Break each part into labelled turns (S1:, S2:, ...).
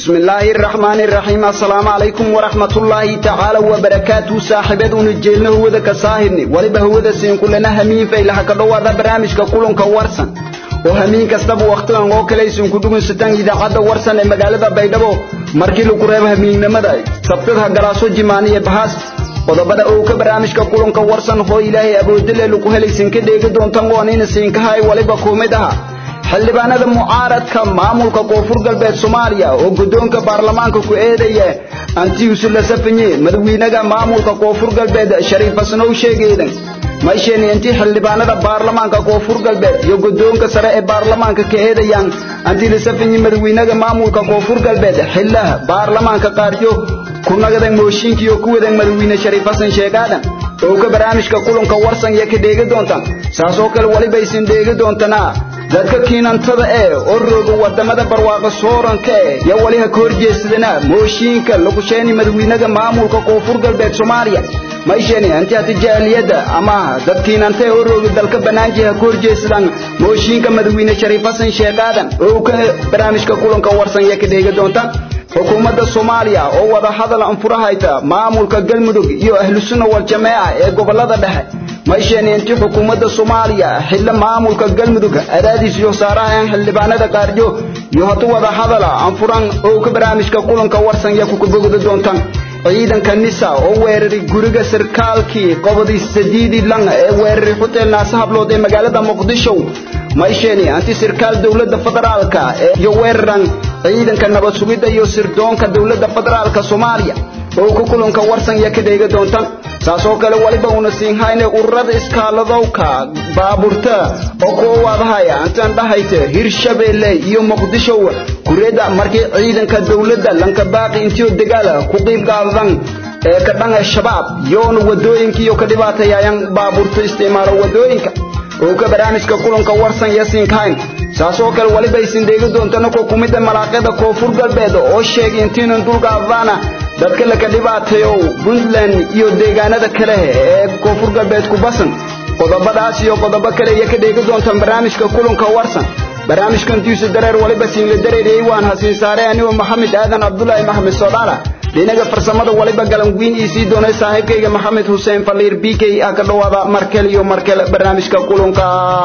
S1: بسم الله الرحمن الرحيم السلام عليكم ورحمة الله تعالى وبركاته صاحبتون الجيلنا هو ذا كساهرني ولبه هو ذا سين كلنا همين فإلها كدوا ذا برامج كقولون كورسن وهمين كسب وقتنا وكليسون كدوم ستان إذا عدا ورسن المجال بيدبو مركلو كريم همين نمداي سبتها جلاسو جمانية بحث وضبط أوك برامج كقولون كورسن هو إلهي أبو دل لكوهلي سين كديك دون تنوانين سين كهاي ولبه كومدها xildhibaanada mucaaradka maamulka koonfur galbeed Soomaaliya oo gudoonka baarlamaanka ku eedeeyay antigu la safanyay madaxweynaha maamulka koonfur galbeed Shariif Xasan oo sheegay maaysheen intii xildhibaanada baarlamaanka koonfur galbeed iyo gudoonka sare ee baarlamaanka ka eedeeyaan antii la safanyay madaxweynaha maamulka koonfur galbeed xillaha baarlamaanka qaaryo ku nagaday mooshinkiyo ku wadan madaxweyne Shariif Xasan sheegaadan oo ka barnaamijka kulanka warsan iyo ka dheegi doontaan saasoo kale waliba isin dheegi doontana dadka kiinantada oo rooga wadamada barwaaqo sooranka ya waliha ka horjeesadana mooshinka lagu sheeni madaxweynaha maamulka koonfur galbeed Soomaaliya maaysheen antii tijaaliyada ama dadkiinanta oo rooga dalka banaanjiha ka horjeesadan mooshinka madaxweyne Shariif Xasan sheegaadan oo ka barnaamijka kulanka warsan iyo ka dheegi doontaan xukuumadda Soomaaliya oo wada hadal anfurahayta maamulka galmudug iyo ahlu sunna wal jamaa ee gobolada dhexe maaysheen intii xukuumadda Soomaaliya xilla maamulka galmudug adaadis iyo saarahan xildhibaanada qaarjo iyo hatu wada hadal anfuran oo ka barnaamijka kulanka warsan iyo ku bogdo doontaan ciidanka nisa oo weeraray guriga sarkaalkii qobadii sadiidi lan ee weeraray hotel Naasahablood ee magaalada Muqdisho maaysheen anti sarkaal dawladda federaalka iyo weeraran ciidanka nabad sugidda iyo sirdoonka dawladda federaalka Soomaaliya oo ku kulanka warsan iyo ka dheega doontaan saasoo kale waliba una siin hayne ururada iskaaladowka baaburta oo ku wadahaya antan dhahayte Hirshabeelle iyo Muqdisho kureeda markii ciidanka dawladda lanka baaqi intii dagaal ku qayb qaadan ee ka dhanga shabaab yoon wadooyinka iyo ka dhibaatayaan baaburta isticmaalo wadooyinka oo ka barnaamijka kulanka warsan iyo siin kayn saasoo kale waliba isin dheegi doontana ku kumida malaaqada koonfur galbeed oo sheegay intii dulqaadana dadka la ka dhibaateeyo Puntland iyo deegaanada kale ee koonfur galbeed ku basan qodobadaas iyo qodobo kale iyo ka dheegi doontaan barnaamijka kulanka warsan barnaamijkan diisu dareer waliba siin la dareeray waan hasiin saaray aniga Maxamed Aadan Abdullaahi Maxamed Soodaala dinaga farsamada waliba galan weyn isi doonay saaxiibkayga Maxamed Hussein Faliir BK ka dhawaada markale barnaamijka kulanka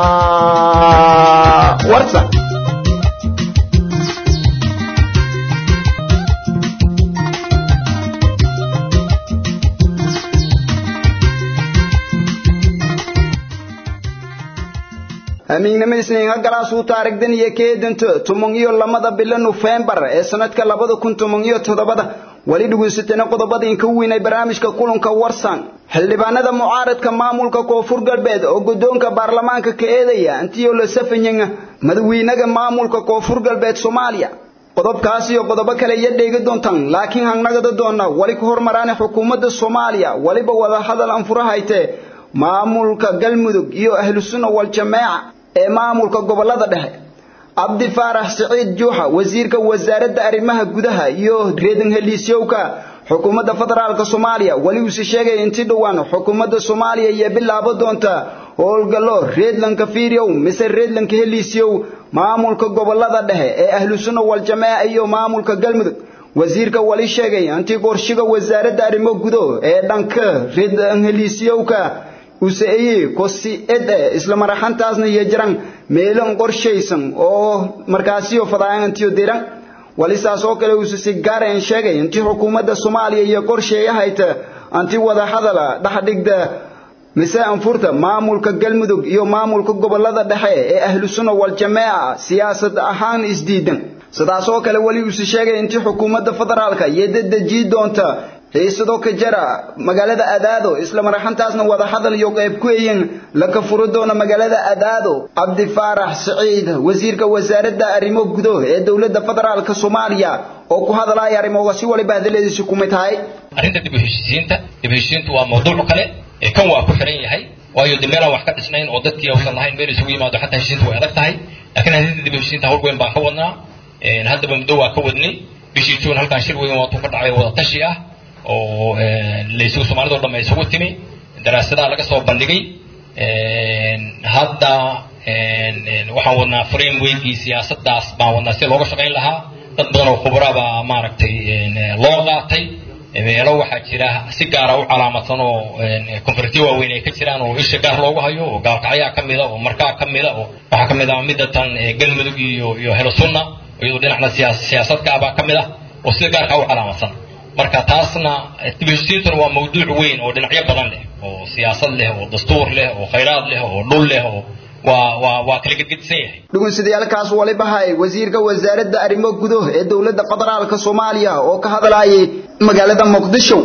S1: warsan أمين مسنين هجراسو تارك دنيا كيدنت تمنيو لماذا بلا نوفمبر سنة كلابد كنت تمنيو تدبدا وليد وستنا قضبدا يكون برامج كقولن كورسان هل بنا معارض كمامول ككوفر قلبيد أو قدون كبرلمان ككيديا أنتيو لسفنين مدوينك مامول ككوفر قلبيد سوماليا قضب كاسي وقضب كلا يدي قدون تان لكن هنقدر دونا ولي كهر مران حكومة الصوماليا ولي بوضع هذا الأنفرة هايته مامول كجلمدوك يو أهل السنة والجماعة maamulka gobolada dhexe Abdi Faarax Saciid Juuxa wasiirka wasaaradda arrimaha gudaha iyo reedan heliisyowka xukuumadda federaalka Soomaaliya wali uu sheegay intii dhawaan xukuumadda Soomaaliya iyo bilaabo doonta howlgallo reedlanka fiiriyow mise reedlanka heliisyow maamulka gobolada dhexe ee ahlu sunna wal jamaa iyo maamulka galmudug wasiirka wali sheegay intii qorshiga wasaaradda arrimaha gudaha ee dhanka reedan heliisyowka وسأيه كوسي إسلام رحمة تازن يجرن ميلون قرشيسن أو مركزي وفضائن أنتيو ديرن ولسا سوك له وسيجار إن شيء أنتي حكومة الصومالية يقرشية هيت أنتي وضع هذا ده حديق ده مساء فرطة معمول كجلمدوج يو معمول كقبل هذا ده أهل السنة والجماعة سياسة أهان إجديدا سدا سوك له ولي وسيجار أنتي حكومة فدرالك يدد جيد أنت هيسدو كجرا مقالة أدادو إسلام رحمة تاسنا وضع هذا اليوغيب كوين لك فردونا مقالة أدادو عبد الفارح سعيد وزير كوزارة أريمو قدو الدولة فدرال كصوماليا وكو هذا لا يريمو وسي ولي بهذا الذي سكومت هاي
S2: أريد دبهشينتا وموضوع قليل كان واقو حرين هاي وايو دميرا وحكات اسنين وددكي وصل لهاي ميري سوي ما دو حتى هشينتا وعدكت هاي لكن هذه دبهشينتا هو قوين باقونا هذا بمدوى كودني بيشيتون هل كان شير وين وطوفر دعي وطشي oo leeso Soomaalidu dhamay isugu timi daraasadaha laga soo bandhigay hadda waxaan wadnaa framework siyaasaddaas baan wadnaa si looga shaqeyn lahaa dad badan oo khibrada maaragtay loo qaatay meelo waxa jira si gaar ah u calaamadsan oo konferensiyo waaweyn ay ka jiraan oo isha gaar loogu hayo oo gaalkacyo kamid ah oo markaa kamid ah oo waxa kamid ah midatan galmudug iyo helo sunna iyo dhinacna siyaasadka aba kamid ah oo si gaar ah u calaamadsan marka taasna dibheshiisiintu waa mawduuc weyn oo dhinacyo badan leh oo siyaasad leh oo dastuur leh oo khayraad leh oo dhul leh oo waa kala gedgedsan yahay
S1: dhugunsidayaalkaas waliba hay wasiirka wasaaradda arrimaha gudaha ee dawladda federaalka Soomaaliya oo ka hadlayay magaalada Muqdisho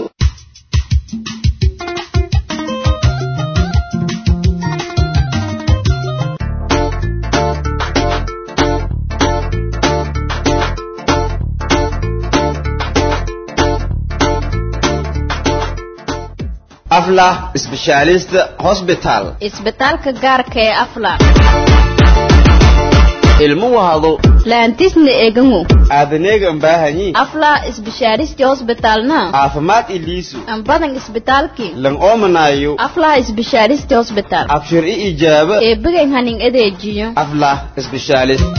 S3: Afla Specialist Hospital
S4: isbitaalka gaarka ee Afla
S3: ilmu wahado
S4: laantisna eegangu
S3: aadneegan baahani
S4: Afla Specialist Hospitalna
S3: caafimaad iliisu
S4: an badan isbitaalki
S3: lan oomanayo
S4: Afla Specialist Hospital
S3: abshir ijaaba
S4: ee bigan hanin adeejiyo
S3: Afla Specialist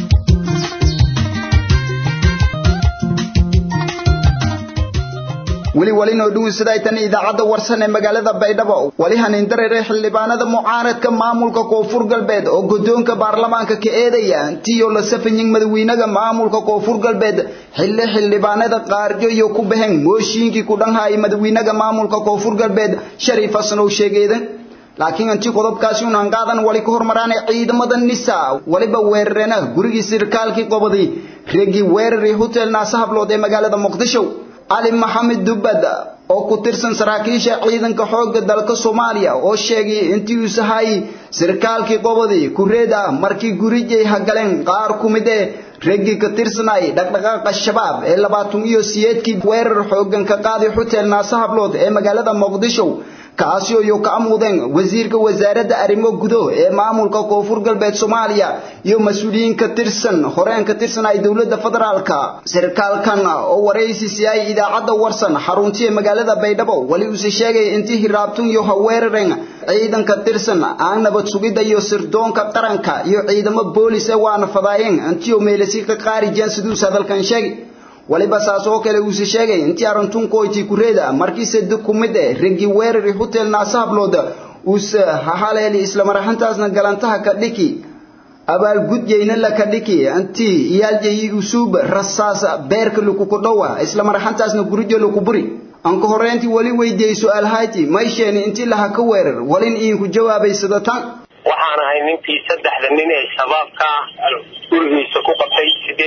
S1: wali noo dhuun sida ay tan idaacada warsan ee magaalada Baydhabo wali hanin dareere xildhibaanada mucaaradka maamulka Koonfur Galbeed oo gudoonka baarlamaanka ka eedaya intii la safanyin madaxweynaha maamulka Koonfur Galbeed xildhibaanada qaarjo iyo ku bahan mooshinkii ku dhanhay madaxweynaha maamulka Koonfur Galbeed Shariif Xasan oo sheegay laakiin intii qodobkaasi uu qaadan wali ka hormaraan ciidamada nisa waliba weerarena gurigii sirkaalkii qobaday reegi weerari hotel Naasahblood ee magaalada Muqdisho Ali Mohamed Dubad oo ku tirsan saraakiisha ciidanka xoogga dalka Soomaaliya oo sheegay intii uu sahay sirkaalkii qobadi kureeda markii gurigay hagaleen qaar kumid ah reegi ka tirsanay dhaqdhaqaaqa shabaab ee 28kii weerar xooggan ka qaaday hotel Naasahblood ee magaalada Muqdisho kaasi oo ka amuudeen wasiirka wasaaradda arrimaha gudaha ee maamulka Koonfur Galbeed Soomaaliya iyo mas'uuliyiin ka tirsan horeen ka tirsan ay dawladda federaalka sirkaalkan oo wareysi siiyay idaacada warsan xaruntii magaalada Baydhabo wali uu sheegay intii hiraabtun iyo haweerareen ciidan ka tirsan aan nabad sugidda iyo sirdoonka qaranka iyo ciidamo boolis ee waana fadaayeen intii meelasi ka qaarijeen sidoo hadalkan sheegay waliba saasoo kale uu sheegay intii arintun kooyti kureeda markii saddex kumid ah rigi weerari hotel Naasahblood uu haleeli isla marxantaasna galantaha ka dhiki abaal gudjeyna la ka dhiki intii iyaaljeey usub rasaas beerka lagu ku dhawa isla marxantaasna guriga lagu buri anka horeyntii wali weydiiyay su'aal hayti ma yeesheen intii la ka weerar walin in ku jawaabay sidatan
S5: waxaan ahay ninkii saddexda nin ee shabaabka gurigiisa ku qabtay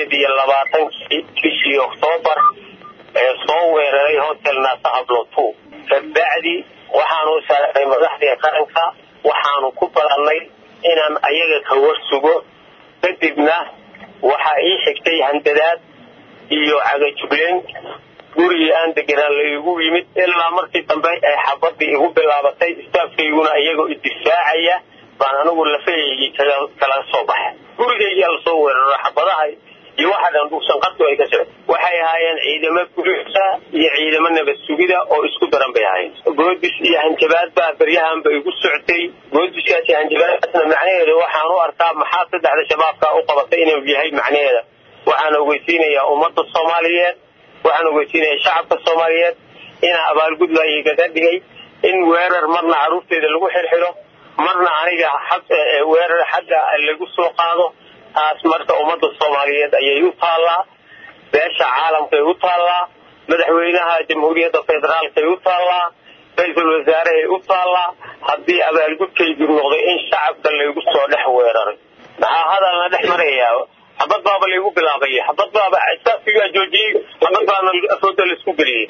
S5: 28 bishii Oktoobar ee soo weeraray hotel Naasahblood kabacdi waxaan u saaray madaxda qaranka waxaan ku balanay inaan ayaga ka warsugo kadibna waxa ii xigtay handadaad iyo cagajubleen gurigi aan deganaa la igu yimid ilaa markii dambe ay xabadii igu bilaabatay istaafkayguna ayaga difaacaya baan anigu la feeyay kala soo baxay gurigayga la soo weeraray xabadaha iyo waxaan dhuusan qadto ay ka soo waxay ahaayeen ciidamada guriga iyo ciidamada nabad sugida oo isku daran bay ahaayeen goodis iyo hanjabaad baa baryahan bay igu socotay goodiskaasi hanjabaadna macnaheedu waxaan u arkaa maxaa saddexda shabaabka u qabatay inuu yahay macnaheeda waxaan ogeysiinayaa ummadda Soomaaliyeed waxaan ogeysiinayaa shacabka Soomaaliyeed in abaalgud la iga dhigay in weerar marna caruurteeda lagu xirxiro marna aniga weerar xagga lagu soo qaado taas marka ummadda Soomaaliyeed ayay u taalaa beesha caalamka ay u taalaa madaxweynaha jamhuuriyadda federaalka ay u taalaa ra'iisul wasaaraha ay u taalaa haddii abaalgudkaygu noqdo in shacabka lagu soo dhex weeraray maxaa hadalna dhex marayaa xabad baaba lagu bilaabay xabad baaba asaasiga joojiyay xabad baana afooda la isku geliyay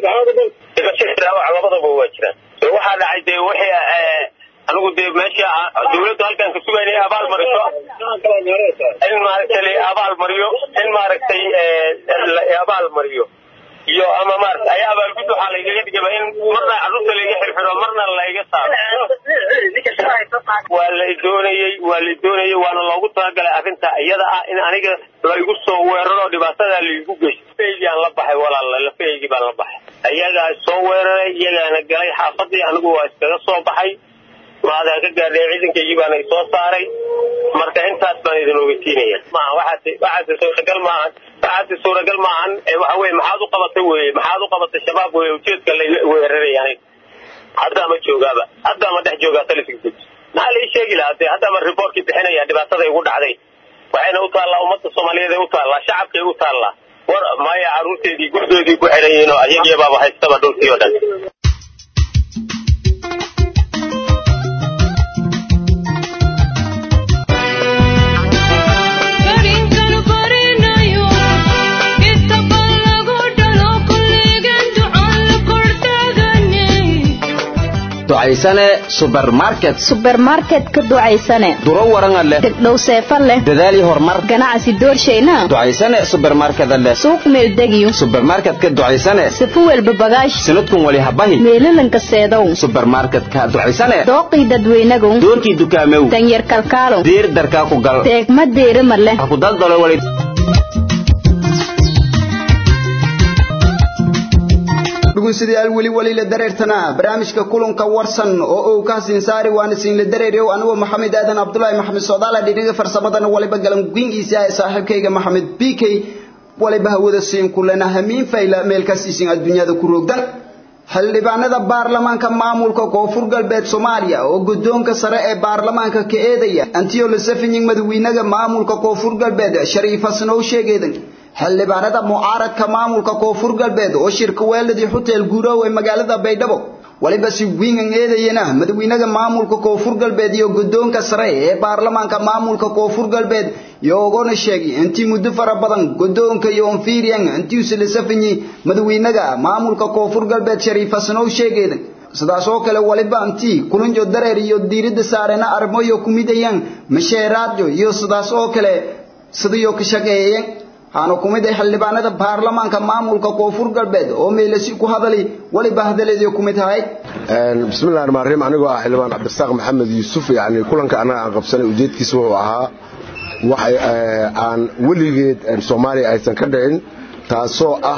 S5: labadaba waa jiraan waxa dhacay wixii anigu meesha dawladda halkan ka sugaynay abaal mariso in maaragtay abaal mariyo in maaragtay abaal mariyo iyo ama maaragtay ay abaal gud waxa laga dhigay in marna caruurta laga xirxiro marna laga saaro wala doonayay waana loogu talagalay arrinta iyada ah in aniga la igu soo weeraro dhibaatada la igu geystay aan la baxay walaal la feeyay baan la baxay ayaga soo weeraray iyagana galay xaafadii anigu waa iskaga soo baxay maada ka gaadhay ciidankayga baan ay soo saaray marka intaas baan idin ogeysiinaya ma waxaad suuragal maahan waxa weeye maxaad u qabatay shabaab weeye ujeedka la weerarayaan hadda ma joogaaba hadda ma dhex joogaa taliska guud maxaa la ii sheegi lahaa hadda ma reportkii bixinaya dhibaatada igu dhacday waxayna u taallaa ummadda Soomaaliyeed u taallaa shacabka u taallaa war maya caruurteedii gurdoodii ku xiran yihiin oo ayaga baaba haystaba dhulkii oo dhan
S3: ducaysane supermarket
S4: ka ducaysane
S3: duro waran leh
S4: degdhow seefa leh
S3: dadaali horumar
S4: ganacsi doorshayna
S3: ducaysane supermarket leh
S4: suuq meel degiyo
S3: supermarket ka ducaysane
S4: sifu walba bagaash
S3: sanadkun wali habahi
S4: meelalanka seedow
S3: supermarket ka ducaysane
S4: dooqii dadweynagu
S3: doorkii dukaamew
S4: danyar kalkaalo
S3: diir darka ku gal
S4: teegma deerima leh
S3: ku daldalo wali
S1: dhageystayaal wali la dareertana barnaamijka kulanka warsan oo uu ka siinsaari waan siin la dareeriyo anigu Maxamed Aadan Abdullaahi Maxamed Soodaala dhinaca farsamada waliba galan guingiisa ay saaxiibkayga Maxamed BK waliba hawada siin kulana hamiin fayla meel ka siisin adduunyada ku roogdan xildhibaanada baarlamaanka maamulka koonfur galbeed Soomaaliya oo gudoonka sare ee baarlamaanka ka eedaya antiyo la safiyin madaxweynaha maamulka koonfur galbeed Shariif Xasan oo sheegay xildhibaanada mucaaradka maamulka koonfur galbeed oo shirka weeladii hotel Guuraaw ee magaalada Baydhabo waliba si weyn eedayna madaxweynaha maamulka koonfur galbeed iyo gudoonka sare ee baarlamaanka maamulka koonfur galbeed iyagoo sheegay intii muddo fara badan gudoonka iyo onfiriyan intii sila safiyi madaxweynaha maamulka koonfur galbeed Shariif Xasan oo sheegay sidaas oo kale waliba intii kulanjo dareer iyo diirada saarena armoyo kumidayaan mashaariicdo iyo sidaas oo kale sidayo ka shaqeeyeen aanu kumid ay xildhibaanada baarlamaanka maamulka koonfur galbeed oo meelasi ku hadalay waliba hadaleeyo kumid tahay
S6: bismillaahir rahmaanir rahiim anigu ah xildhibaan Cabdirasaaq Maxamed Yuusuf yaani kulanka anaga aan qabsanay ujeedkiisu wuxuu ahaa wax aan waligeed Soomaaliya aysan ka dhicin taasoo ah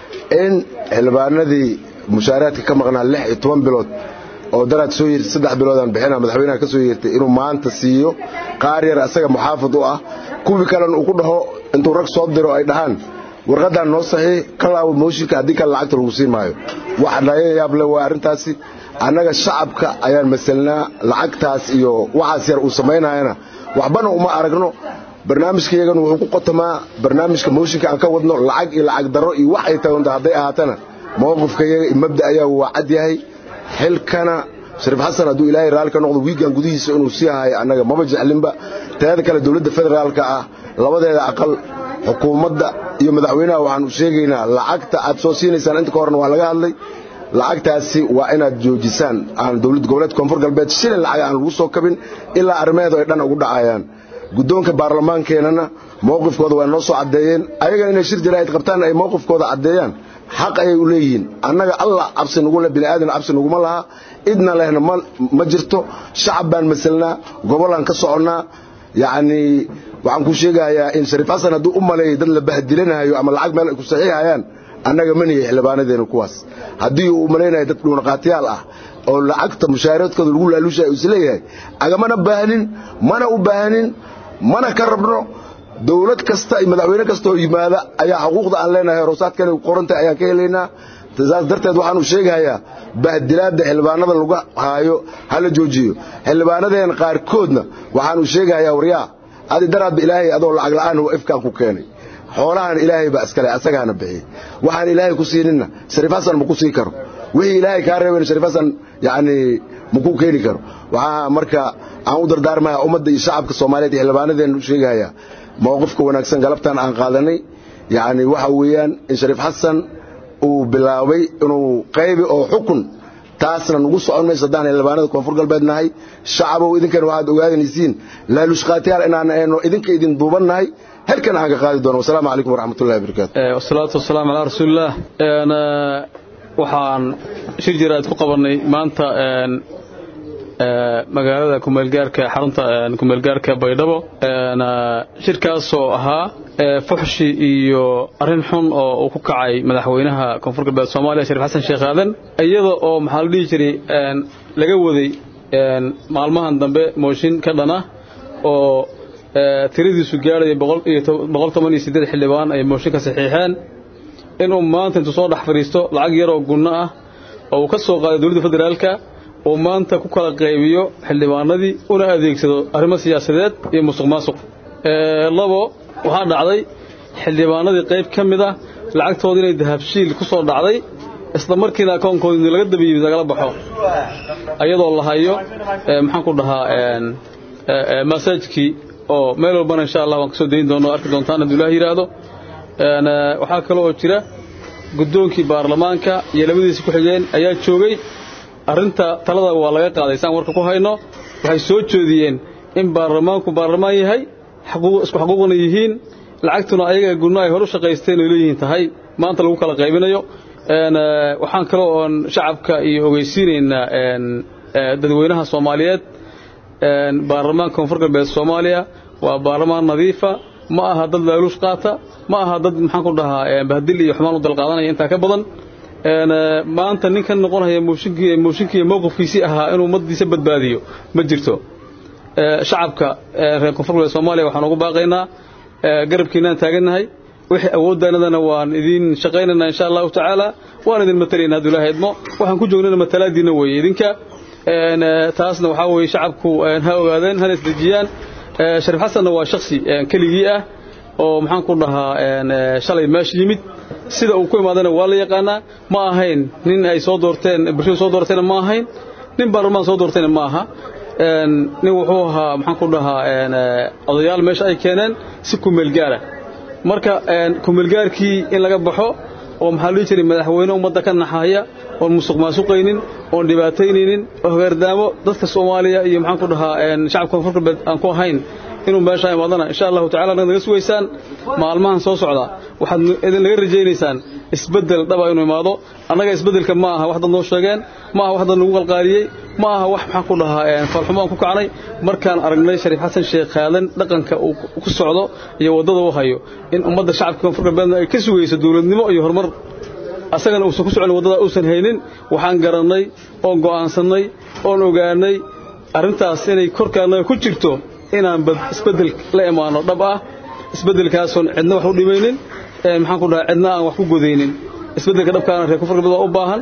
S6: in xildhibaanadii mushaaraadka ka maqnaa 16 bilood oo daraad soo yiri 3 bilood aan bixinaa madaxweynaha ka soo yeertay inuu maanta siiyo qaar yar asaga muxaafid u ah kuwi kale uu ku dhaho intuu rag soo diro ay dhahan warqadan noo saxiix kala mooshinka hadii kala lacagta lagu siin maayo waxa la yaab leh waa arintaasi anaga shacabka ayaan masalnaa lacagtaas iyo waxaas yar uu sameynayna waxbana uma aragno barnaamijkeegan wuxuu ku qotamaa barnaamijka mooshinka aan ka wadno lacag iyo lacag daro iyo wax ay tahay haday ahaatana mowqifkayga mabda ayaa waa cad yahay xilkana Shariif Xasan haduu Ilaahay raali ka noqdo wiigan gudihiisa inuu si yahay anaga maba jeclinba taada kale dawladda federaalka ah labadeeda aqal xukuumadda iyo madaxweynaha waxaan u sheegaynaa lacagta aad soo siinaysan inta ka horna waa laga hadlay lacagtaasi waa inaad joojisaan aan dawlad goboleed koonfur galbeed shilin lacag aan lagu soo kabin ilaa arrimeedo ay dhan ugu dhacayaan gudoonka baarlamaankeenana mowqifkooda waa noo soo cadeeyeen ayaga inay shir jaraa'id qabtaan ay mowqifkooda cadeeyaan xaq ay u leeyihiin annaga Allah cabsi nagu la bini aadan cabsi nagu ma laha idna lehna ma jirto shacab baan masalnaa gobolan ka soconaa yaani waxaan ku sheegayaa in Shariif Xasan haduu u maleeyay dad la bahdilanayo ama lacag meel ay ku saxiixayaan annaga maniye xildhibaanadeena kuwaas hadii uu maleeyahay dad dhuun qaatiyaal ah oo lacagta mushaaradkooda lagu laalushay uu isleeyahay agamana baahanin mana ka rabno dawlad kasta iyo madaxweyne kasta oo yimaada ayaa xuquuqda aan leenahay roosaadkan qoranta ayaan ka helaynaa taas darteed waxaan u sheegayaa bahdilaada xildhibaanada lagu haayo hala joojiyo xildhibaanadeen qaar koodna waxaan u sheegayaa wariyaa adi daraad ilaahay adoo lacag la'aan oo ifkaan ku keenay xoolahan ilaahay ba iskale asagaana bixi waxaan ilaahay ku siinina Shariif Xasan ma ku sii karo wixii ilaahay ka reebay Shariif Xasan yaani ma ku keeni karo waxa marka aan u dardaarmaa ummadda iyo shacabka Soomaaliyeed xildhibaanadeen u sheegayaa mowqifka wanaagsan galabtan aan qaadanay yaani waxa weeyaan in Shariif Xasan uu bilaabay inuu qaybi oo xukun taasna nagu socon mayso hadaan xildhibaanada koonfur galbeed nahay shacabku idinkan waxaad ogaanaysiin la lushqaatiyaal inaan ayno idinka idin duubanahay halkan aan ka qaadi doono wassalaamu calaykum waraxmatullaahi wabarakaatuh
S7: wasalaatu wasalaamu ala rasuulillah waxaan shir jiraad ku qabanay maanta magaalada kumeelgaarka xarunta kumeelgaarka Baydhabo shirkaas oo ahaa fuxshi iyo arin xun oo uu ku kacay madaxweynaha koonfur galbeed Soomaaliya Shariif Xasan Sheekh Aadan iyada oo maxaa la dhigi jiray laga waday maalmahan dambe mooshin ka dhana oo tiradiisu gaaraya 118 xildhibaan ay mooshinka saxiixeen inuu maanta intuu soo dhex fariisto lacag yar oo gunno ah oo uu ka soo qaaday dawladda federaalka oo maanta ku kala qaybiyo xildhibaanadii una adeegsado arrimo siyaasadeed iyo musuqmaasuq labo waxaa dhacday xildhibaanadii qayb ka mid ah lacagtooda inay dahabshiil ku soo dhacday isla markiina akoonkooda laga dabiyo lagala baxo ayadoo la hayo maxaan ku dhahaa message-kii oo meel walbana insha Allah waan ka soo deyn doono arki doontaan haddii Ilaahay yiraahdo waxaa kale oo jira gudoonkii baarlamaanka iyo labadiisa ku xigeen ayaa joogay arinta talada waa laga qaaday saan warka ku hayno waxay soo jeediyeen in baarlamaanku baarlamaan yahay isku xuquuqna yihiin lacagtuna ayaga gunno ay hor u shaqaysteen oo leeyihiin tahay maanta lagu kala qaybinayo waxaan kale oo shacabka iyo ogeysiinaynaa dadweynaha Soomaaliyeed baarlamaanka Koonfur Galbeed Soomaaliya waa baarlamaan nadiifa ma aha dad laaluush qaata ma aha dad maxaan ku dhahaa bahdil iyo xumaan u dalqaadanaya inta ka badan maanta ninkan noqonaya mooshinkii mowqifkiisii ahaa inuu umadiisa badbaadiyo ma jirto shacabka reer Koonfur Galbeed Soomaaliya waxaan ugu baaqaynaa garabkiinaan taaganahay wixii awooddaanadana waan idin shaqaynaynaa insha Allah ta'ala waan idin matalaynaa haduu Ilaahay idmo waxaan ku joognaa matalaadiina way idinka taasna waxa weeye shacabku ha ogaadeen hal isdajiyaan Shariif Xasan waa shakhsi kaligii ah oo maxaan ku dhahaa shalay meesh yimid sida uu ku imaadana waa la yaqaanaa ma ahayn nin ay soo doorteen bulshada soo doorteen ma ahayn nin baarlamaan soo doorteen ma aha nin wuxuu ahaa maxaan ku dhahaa odayaal meesha ay keeneen si ku meel gaara marka ku meel gaarkii in laga baxo oo maxaa loo jiray madaxweyne ummadda ka naxaya oo musuqmaasuqaynin oo dhibaataynaynin oo hogaardaamo dadka Soomaaliya iyo maxaan ku dhahaa shacabka Koonfur Galbeed aan ku ahayn inuu meesha imaadana insha Allah ta'ala naga suugaysaan maalmahan soo socda waxaad idin laga rajaynaysaan isbedel dhaba inuu imaado anaga isbedelka ma aha wax dad noo sheegeen ma aha wax dad lagu qalqaaliyay ma aha wax maxaan ku dhahaa falxumaan ku kacnay markaan aragnay Shariif Xasan Sheekh Aadan dhaqanka uu ku socdo iyo wadada uu hayo in ummadda shacabka Koonfur Galbeed ay ka sugayso dawladnimo iyo horumar asagana uu ku socon wadada uusan haynin waxaan garanay oo go'aansanay oo ogaanay arintaas inay korkaana ku jirto inaan isbedel la imaano dhab ah isbedelkaas oo cidna wax u dhimaynin maxaan ku dhahaa cidna aan wax ku godeynin isbedelka dhabkaana reer Koonfur Galbeed u baahan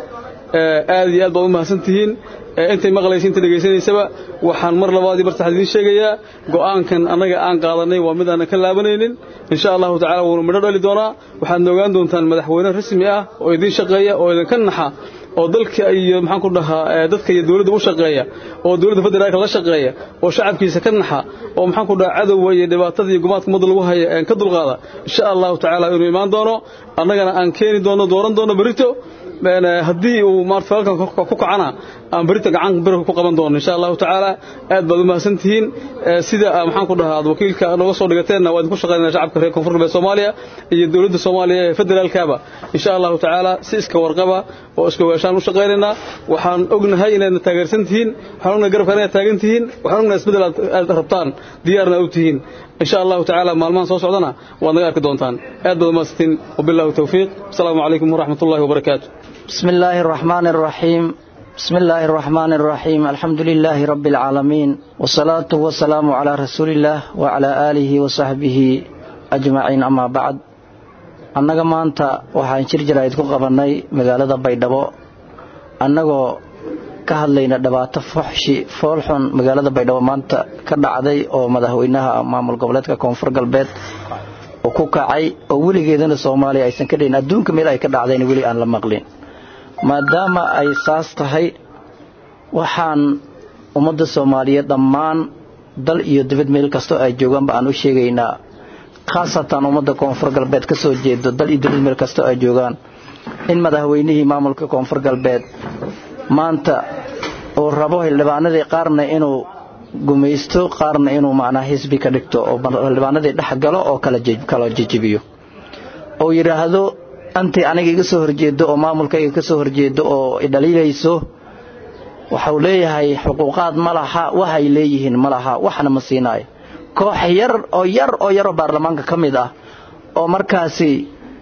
S7: aad iyo aad baa u mahadsantihiin intay maqlaysiin dhageysaneysaba waxaan mar labaadii bar saxdiin sheegayaa go'aankan anaga aan qaadanay waa mid aan ka laabanaynin insha Allah ta'ala wuu midho dhali doonaa waxaad ogaan doontaan madaxweyne rasmi ah oo idin shaqeeya oo idin ka naxa oo dalka iyo maxaan ku dhahaa dadka iyo dawladda u shaqeeya oo dawladda federaalka la shaqeeya oo shacabkiisa ka naxa oo maxaan ku dhahaa cadawga iyo dhibaatada iyo gumaadka muddo lagu hayo ka dulqaada insha Allah ta'ala inuu imaan doono annagana aan keeni doono dooran doono barito haddii uu maartaalkan ku kacana aan barita gacan bir ku qaban doono insha Allah ta'ala aad baad u mahadsantihiin sida maxaan ku dhahaa wakiilka looga soo dhigateena waa ku shaqeynaa shacabka reer Koonfur Galbeed Soomaaliya iyo dawladda Soomaaliya ee federaalkaba insha Allah ta'ala si iska warqaba oo iska weeshaan u shaqeynaa waxaan ognahay inaad taageersantihiin waxaan ognahay garabkana taagan tihiin waxaan ognahay isbedel aad rabtaan diyaarna u tihiin insha Allah ta'ala maalmahan soo socdana waad naga arki doontaan aad baad u mahadsantiin wabillahi tawfiiq assalamu alaykum wa rahmatullahi wa barakaatuh
S8: بسم الله الرحمن الرحيم بسم الله الرحمن الرحيم الحمد لله رب العالمين والصلاة والسلام على رسول الله وعلى آله وصحبه أجمعين أما بعد annaga maanta waxaan shir jaraa'id ku qabanay magaalada Baydhabo annagoo ka hadlayna dhibaato foolxun magaalada Baydhabo maanta ka dhacday oo madaxweynaha maamul goboleedka Koonfur Galbeed oo ku kacay oo weligeedana Soomaaliya aysan ka dhicin adduunka meel ay ka dhacdeen weli aan la maqlin maadaama ay saas tahay waxaan ummadda Soomaaliyeed dhammaan dal iyo dibad meel kasto ay joogaan baan u sheegaynaa khaasatan ummadda Koonfur Galbeed ka soo jeedo dal iyo dibad meel kasto ay joogaan in madaxweynihii maamulka Koonfur Galbeed maanta oo rabo xildhibaanadii qaarna inuu gumaysto qaarna inuu macna xisbi ka dhigto oo xildhibaanadii dhex galo oo kala jijibiyo oo yiraahdo anti aniga iga soo horjeedo oo maamulkayga ka soo horjeedo oo idhaliilayso waxa uu leeyahay xuquuqaad ma laha waxay leeyihiin ma laha waxna ma siinaay koox yar oo baarlamaanka kamid ah oo markaasi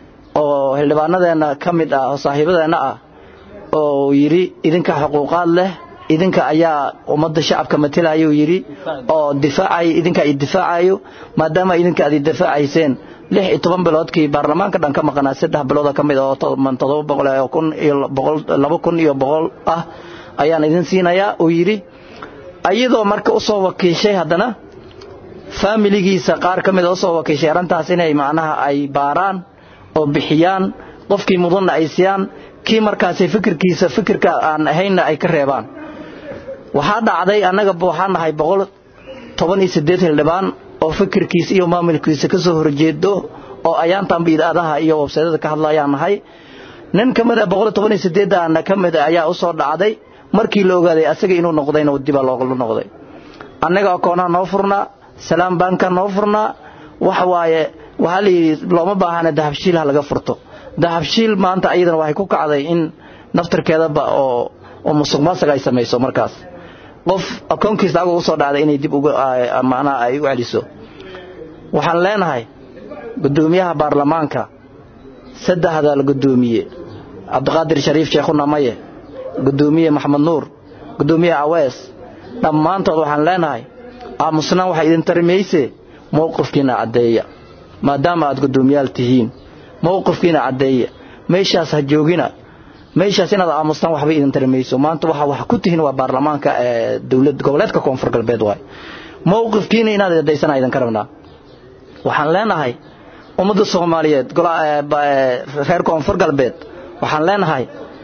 S8: oo xildhibaanadeena kamid ah oo saaxiibadeena ah oo yiri idinka xuquuqaad leh idinka ayaa ummadda shacabka matalayo yiri oo difaacay idinka ay difaacayo maadaama idinka ay difaacayseen 16 biloodkii baarlamaanka dhan ka maqnaa 3 bilood ka mid oo 700 ah ayaan idin siinayaa oo yiri ayadoo marka u soo wakiishay hadana familigiisa qaar ka mid oo soo wakiishay arintaas inay macnaha ay baaraan oo bixiyaan qofkii mudana ay siiyaan kii markaas fikirka aan ahayna ay ka reebaan waxa dhacday anaga waxaan nahay 118 xildhibaan oo fikirkiisa iyo maamulkiisa ka soo horjeedo oo ayaantan biidadaha iyo website-da ka hadlayaan nahay nin kamid ah 118 aan kamid ayaa u soo dhacday markii la ogaaday asaga inuu noqdayna dib looga noqday anaga akoona noo furna salaam banka noo furna waxa waaye waxa looma baahana dahabshiil laga furto dahabshiil maanta ayadana waxay ku kacday in naftarkeeda oo musuqmaasuq ay sameeyso markaas qof akoonkiisa ugu soo dhacday inay dib uga amaana ay u celiso waxaan leenahay gudoomiyaha baarlamaanka saddexda la gudoomiye Abdulqaadir Shariif Sheekhuna Maye gudoomiye Maxamed Nuur gudoomiye Awees dhamaantood waxaan leenahay aamusnaan waxa idin tarmeeyay mowqifkiina cadeeya maadaama aad gudoomiyaal tihiin mowqifkiina cadeeya meeshaas ha joogina meeshaas inaad aamustaan waxba idin tarmeeyso maanta waxa ku tihiin waa baarlamaanka dawlad goboleedka Koonfur Galbeed waay mowqifkiina inaad cadeysan idin karabnaa waxaan leenahay ummadda Soomaaliyeed reer Koonfur Galbeed waxaan leenahay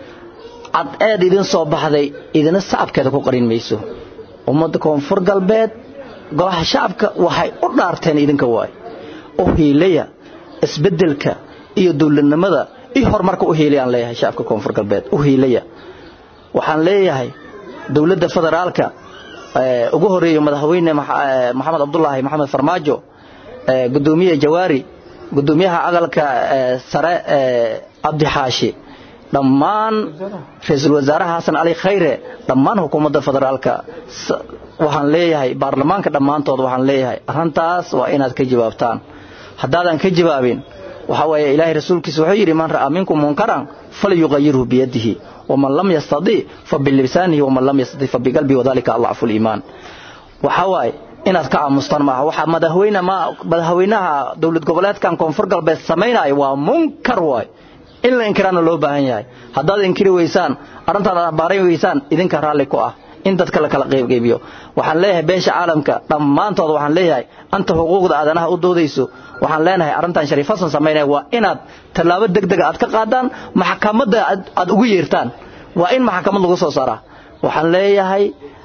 S8: cad idin soo baxday idina shacabkeeda ku qarin mayso ummadda Koonfur Galbeed golaha shacabka waxay u dhaarteen idinka waay oo hiilaya isbedelka iyo dawladnimada iyo horumarka u hiilayaan leeyahay shacabka Koonfur Galbeed u hiilaya waxaan leeyahay dawladda federaalka ugu horeeyo madaxweyne Maxamed Abdullaahi Maxamed Farmaajo gudoomiye Jawaari gudoomiyaha aqalka sare Abdi Xaashi dhammaan ra'iisul wasaaraha Xasan Ali Khayre dhammaan hukuumadda federaalka waxaan leeyahay baarlamaanka dhamaantood waxaan leeyahay arintaas waa inaad ka jawaabtaan haddaadan ka jawaabin waxa weeye ilaahay rasuulkiisa wuxuu yiri man ra'a minkum munkaran falyughayyirhu bi yadihi wa man lam yastati fa bil lisanihi wa man lam yastati fa bi qalbihi wa dhalika adhafu al iiman waxa weeye inaad ka aamustaan ma waxa madaxweynaha dawlad goboleedkan Koonfur Galbeed sameeyay waa munkar waay in la inkirana loo baahan yahay haddaad inkiri weysaan arintaada baaray weysaan idinka raali ku ah in dadka la kala qeybiyo waxaan leeyahay beesha caalamka dhamaantood waxaan leeyahay anta xuquuqda aadanaha u doodayso waxaan leenahay arintan Shariif Xasan sameeyay waa inaad talaabo degdeg aad ka qaadaan maxkamadda aad ugu yeertaan waa in maxkamad lagu soo saaraa waxaan leeyahay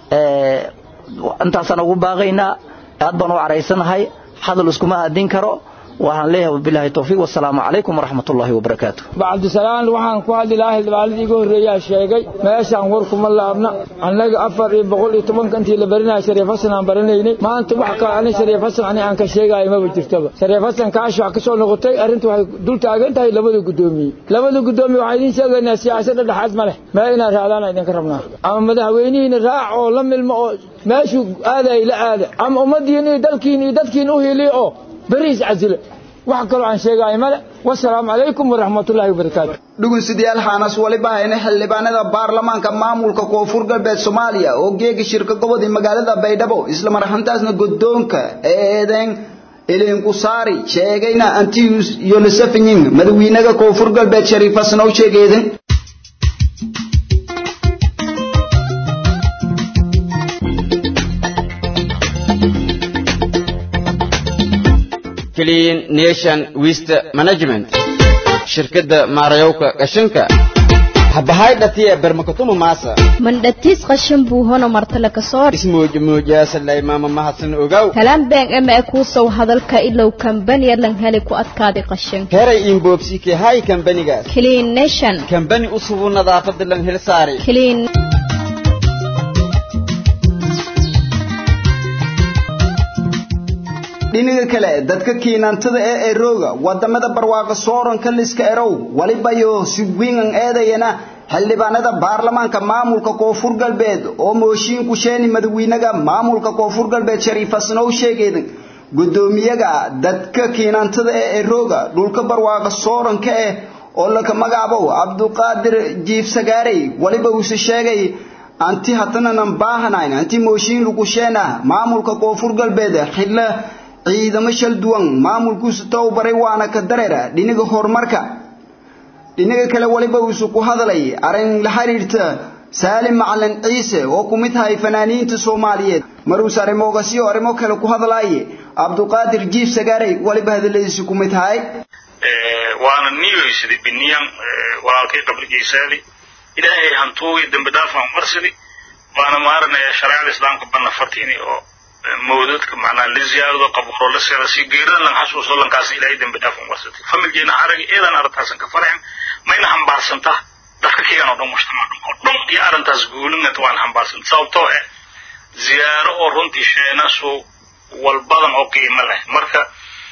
S8: intaasana ugu baaqaynaa aad baan u caraysanahay hadal iskuma aadin karo waxaan leeyahay billahi tawfiiq wasalaamu calaykum waraxmatullaahi wabarakaatuh
S9: bacdi salaan waxaan ku hadli lahayd waalidii ugu horeeyay sheegay meeshan warkuma laabna annaga 410 intii la barinaay Shariif Xasan aan baranaynay maanta wax ka aan Shariif Xasan aan ka sheegay ma jirtaba Shariif Xasan kaash wax ka soo noqotay arintu waxay dul taagan tahay labada gudoomiye waxay idin sheegaynaa siyaasadda dhaxaad ma leh ma ina raadana idin ka rabnaa ama madaxweynihiina raac oo la milmo oo meeshu aaday la aada ama umadiina dadkiina u heliyo bariis azile wax kale aan sheegay male wassalaamu alaykum waraxmatullaahi wabarakaatuh
S1: dhageystayaal xaanas waliba ayna xildhibaanada baarlamaanka maamulka Koonfur Galbeed Soomaaliya oo geega shirka gobol ee magaalada Baydhabo isla marxantaasna godoonka eedan ileen ku saari sheegayna antius iyo lasafinin madaxweynaha Koonfur Galbeed Shariif Xasan oo sheegayeen
S3: Clean Nation Waste Management shirkadda maarayowka qashinka habahay dhatiya barmakatumo maasa
S4: mandhatis qashin buu hono martala ka soo
S3: ismoojaasa leeymaama mahadsan ogaw
S4: kalaan been ama ku soo hadalka ilow company lan heli ku adkaaday qashin
S3: heray inboobsi ke hay company-gaas
S4: Clean Nation
S3: company usubu nadaafada lan hel saari
S4: Clean
S1: dhinaca kale dadka kiinantada ee rooga wadamada barwaaqo sooranka liska erow waliba iyo si weyn eedayna xildhibaanada baarlamaanka maamulka Koonfur Galbeed oo mooshin ku sheeni madaxweynaha maamulka Koonfur Galbeed Shariif Xasan oo sheegay gudoomiyaha dadka kiinantada ee rooga dhulka barwaaqo sooranka oo la ka magacaabo Abdulqaadir Jiif Sagaarey waliba uu sheegay anti hatana nan baahanayn anti mooshin lagu sheena maamulka koonfur galbeed xilla ciidamo shal duwan maamulku soo baray waana ka dareera dhinaga horumarka dhinaga kale waliba uu ku hadalay arin la xiriirta Salim Macalin Ciise oo ku mid tahay fanaaniinta Soomaaliyeed maruu sareemogasiyo arimo kale ku hadalay Abdulqaadir Jiif Sagaray waliba hadaladiisu ku mid tahay
S10: waana niyoysidi biniyan walaalkay qabrigiisaadi ilaahay hantuugi dambi dhaafan marsidi waana maaranaya shariicada islaamka banna fartiini oo moodadka macnaa la ziyaado qabro la sida si geeran lan xasuuso lan kaas ilaahay dambi dhaafan marsidi familkeena arag eedan artaasan ka farxin mayna hambaarsantaa dadka kiyana oo mujtamaca oo dhan iyo arintaas guulinad waan hambaarsan sababtoo ah ziyaaro oo runtii sheena soo walbadan oo qiimo leh marka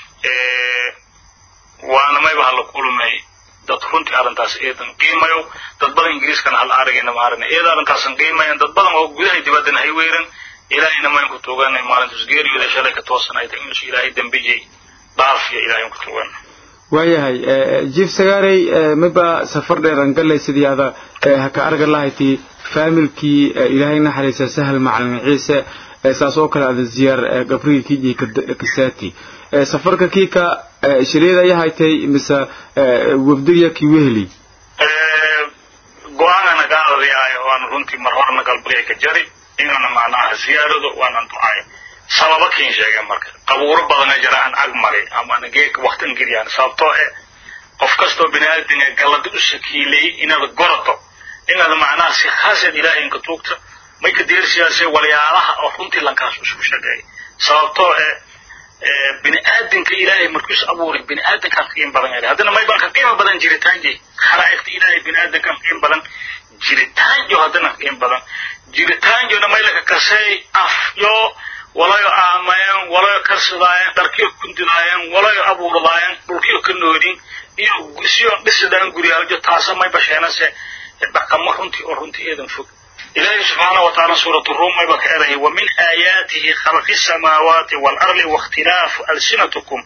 S10: waana mayba hal kulmay dad runtii arintaas eedan qiimayo dad badan ingiriiskana hal aragina maarna eedan arintaas qiimayan dad badan oo gudaha dibadana hay weeran ilaahayna ma ku tooganay maalintaas geeriyo shalay ka toosanay in ilaahay dambiyay baafiya ilaahay ku toogan
S11: waayahay Jiif Sagaray maba safar dheeran galay sidiyaada haka arag lahayti familkii ilaahay naxariisa Sahal Macalin Ciise saas oo kale aad ziyaar gabrigii ka saati safarka kiika shiriyada yahay mise wafdiga ki wehli
S10: go'aana gaarayay oo aan runtii mar horna galbay ka jari inana macnaha ziyaarado waana ducay sababa keen sheegay marka qabuuro badan jiraan agmari ama nageek waqtan geliyaan sababtoo ah qof kasto binaadin galadu u shakiilay inaad gorato inaad macnaha si khaasad ilaahay in ka tuugto ma ka deersiyaasay waliyaalaha oo runtii lankaas u shaqeeyay sababtoo ah binaadinka ilaahay markuu abuuray binaadinka qiim badan yahay hadana ma baan ka qiimo badan jiritaanji xaraa'ifta ilaahay binaadinka qiim badan jiritaanjo hadana qiim badan jiritaanjo ma la ka kasay af yo wala aamayan wala karsadaayan darkiyo kundilaayan wala abuurdaayan dhulkiyo ka noodin iyo siyo dhisidaan guriyaaljo taasa may basheenase dhaqamo runtii eedan fog إلهي سبحانه وتعالى سورة الروم يبكى ومن آياته خلق السماوات والأرض واختلاف ألسنتكم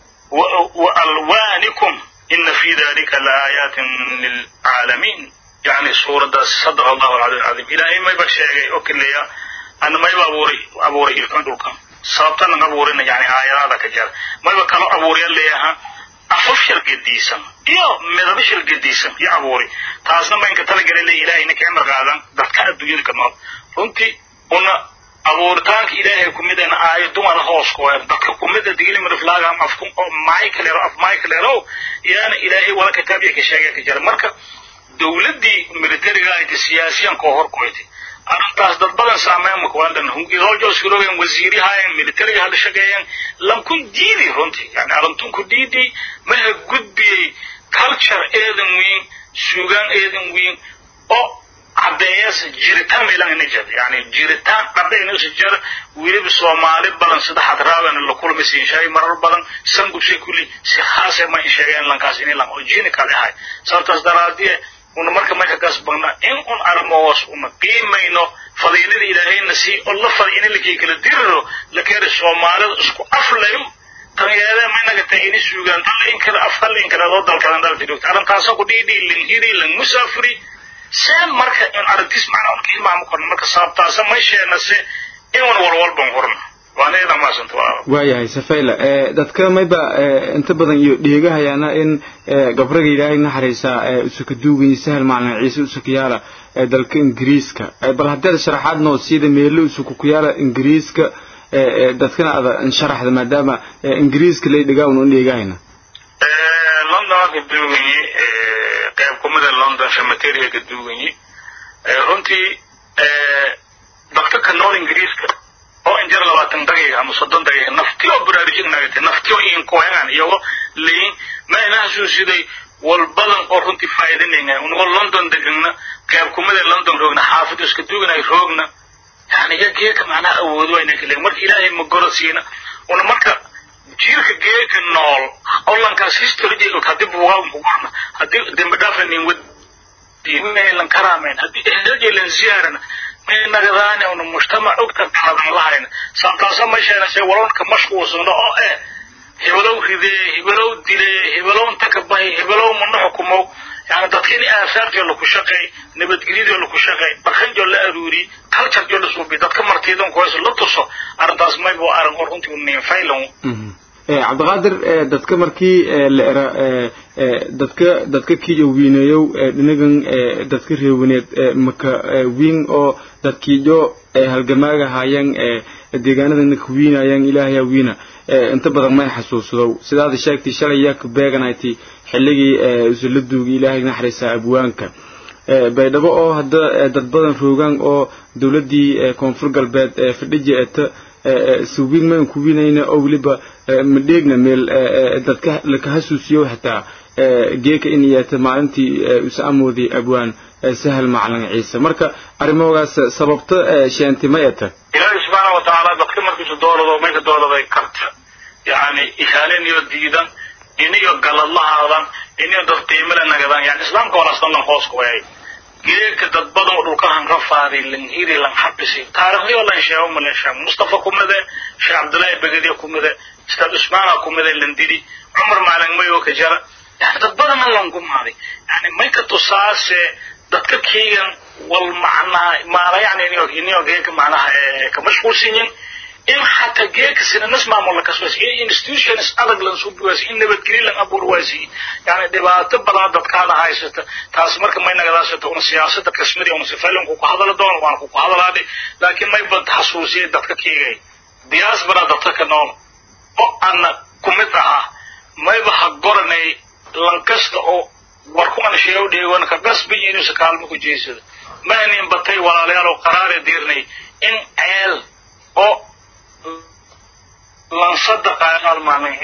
S10: وألوانكم إن في ذلك لآيات للعالمين يعني سورة صدق الله العظيم إلهي ما يبكى أوكي ليا أنا ما أبوري الكندوكم صابتنا أبورينا يعني آيات كجار ما يبكى أبوري ليها أفشل قديسا يا مدبشل قديسا يا أبوري تاسنا ما إنك تلقى لي إلهي إنك عمر قادم دكان الدنيا كمان فهمتي قلنا أبورتانك إلهي كمدة آية دوم على هوس كوير دكان كمدة ديلي من فلاغا مفهوم مايكل رو يعني إلهي ولا كتابي كشيء كجار مركا دولة دي ميليتري غاية سياسيا كوهر كويتي أرنتاس دبلن سامع مكواندن هم يرجعوا سكروين وزيري هاي ميليتري هذا شقيان لم كن ديدي رنتي يعني أرنتون كديدي ما هي good be culture إيدن وين سوغان إيدن وين أو عبدياس جيرتان ميلان نجد يعني جيرتان عبدياس نجد ويرب سومالي بلن صدح راوين اللي كل مسين شاي مرر بلن سنقو سيكولي سيخاسي ما يشاقين لنكاسيني لن أجيني كالي هاي سارتاس درادية ونمرك ما كاسبنا إن أن أرموس قيمينو فضيلة إلهي نسي الله فضيلة لكي كلا ديرو لكير السومالي اسكو أفليو تغييرا ما نغتايني سوغان تل إن كلا أفضل إن كلا ضد الكلام دال تدوك أرم تاسا قديدي لنهيري لنمسافري سام مركا إن أردتس معنا ونكيما مقرن مركا صاب تاسا ما يشير نسي إن ونوال بنغرنا وانا إذا ما سنتوارو
S11: waayahay safayla dadka mayba inta badan iyo dhiigahayana in gabriga ilaahay naxariisa usuka duugay Sahal Macalin Ciise usuka yaala dalka Ingiriiska bal haddii sharaxaad noo sida meelo usuka ku yaala Ingiriiska dadkana ada sharaxda maadaama Ingiriiska lay dhigaawno dhiigahayna
S10: London ka duugay qayb kumada London shamateeriga ka duugay runtii dadka ka nool Ingiriiska oo in jar 20 daqiiqo ama 30 daqiiqo naftiyo baraarujinayay naftiyo in kooyaan iyo leeyin ma inaasuu siday wal badan oo runtii faa'iideynaya oo London degna qayb kumada London roogna xaafid iska duuganay roogna yani geeka macna awoodo inay kale marka ilaahay ma gorosiina oo marka jiilka geeka nool oo lankaas history oo kadib waa muqarna hadii dambe dhaafnin wad diinay lan karaameen hadii ehelay lan ziyaarana ما نقدرنا إنه مجتمع أكتر هذا الله سأنتصر ما شيء نسوي ولون كمشغول صنع هبلو خذي هبلو دلي هبلو انتكبه هبلو من حكمه يعني dadkii aasaartii lagu shaqay nabadgelyada lagu shaqay barxanjo la aruuri culture jo la soo bi dadka martiidan qoys la tuso arintaas may boo arin runtii u neefaylan
S11: cabdiqaadir dadka markii la era dadka kiyo wiinayo dhinagan dadka reewaneed maka wiin oo dadkiijo halgamaaga haayeen deegaanada ka wiinayaan ilaahay wiina inta badan ma xasuusado sidaad sheegtay shalay yak beeganayti xilligii usuladuugi ilaahay naxariisa abwaanka baydhabo oo hadda dad badan roogan oo dawladii koonfur galbeed fadhijeeta suubiin ma ku wiinayna oo waliba madheegna meel dadka la ka xasuusiyo hataa geeka in yaata maalintii usamoodi abwaan sahal macalin ciise marka arimoogaas sababta sheentimayata
S10: ilaahay subhanahu wa ta'ala dadka markii doolado ma ka dooladay karta yani ihaaleen iyo diidan iniyo galadlahaadan iniyo dad qiimo la nagadaan yani islaamka wala sallan hoos ku waayay geeka dad badan oo dhulka han rafaaday lan hiri lan xabisi taariikhyo lan sheego ma la sheego mustafa kumade sheekh abdullahi bagadi kumade ustaad usmaana kumade lan dili umar maalan mayo ka jara yani dad badan lan kumaaday yani may ka tusaase dadka kiyan wal macna ma yani iniyo geeka macnaha ka mashquulsiin in hatta geeka sina nasma mola kaswas institutions adag lan soo buwas in nabadgelyo lan abur waasi yani dhibaato badan dadkaana haysata taas marka may nagadaasata oo siyaasadda kasmadi oo sifaalan ku hadala doon waan ku hadalaaday laakiin may bad xasuusiye dadka kiigay diaspora dadka ka nool oo aan kumid ah may ba goranay lan kasta oo warkuman sheeyo dheewan ka gasbi inuu sakaalmo ku jeesado ma inay batay walaalayaal oo qaraar diirnay in ceel oo lan sadaqa almaanay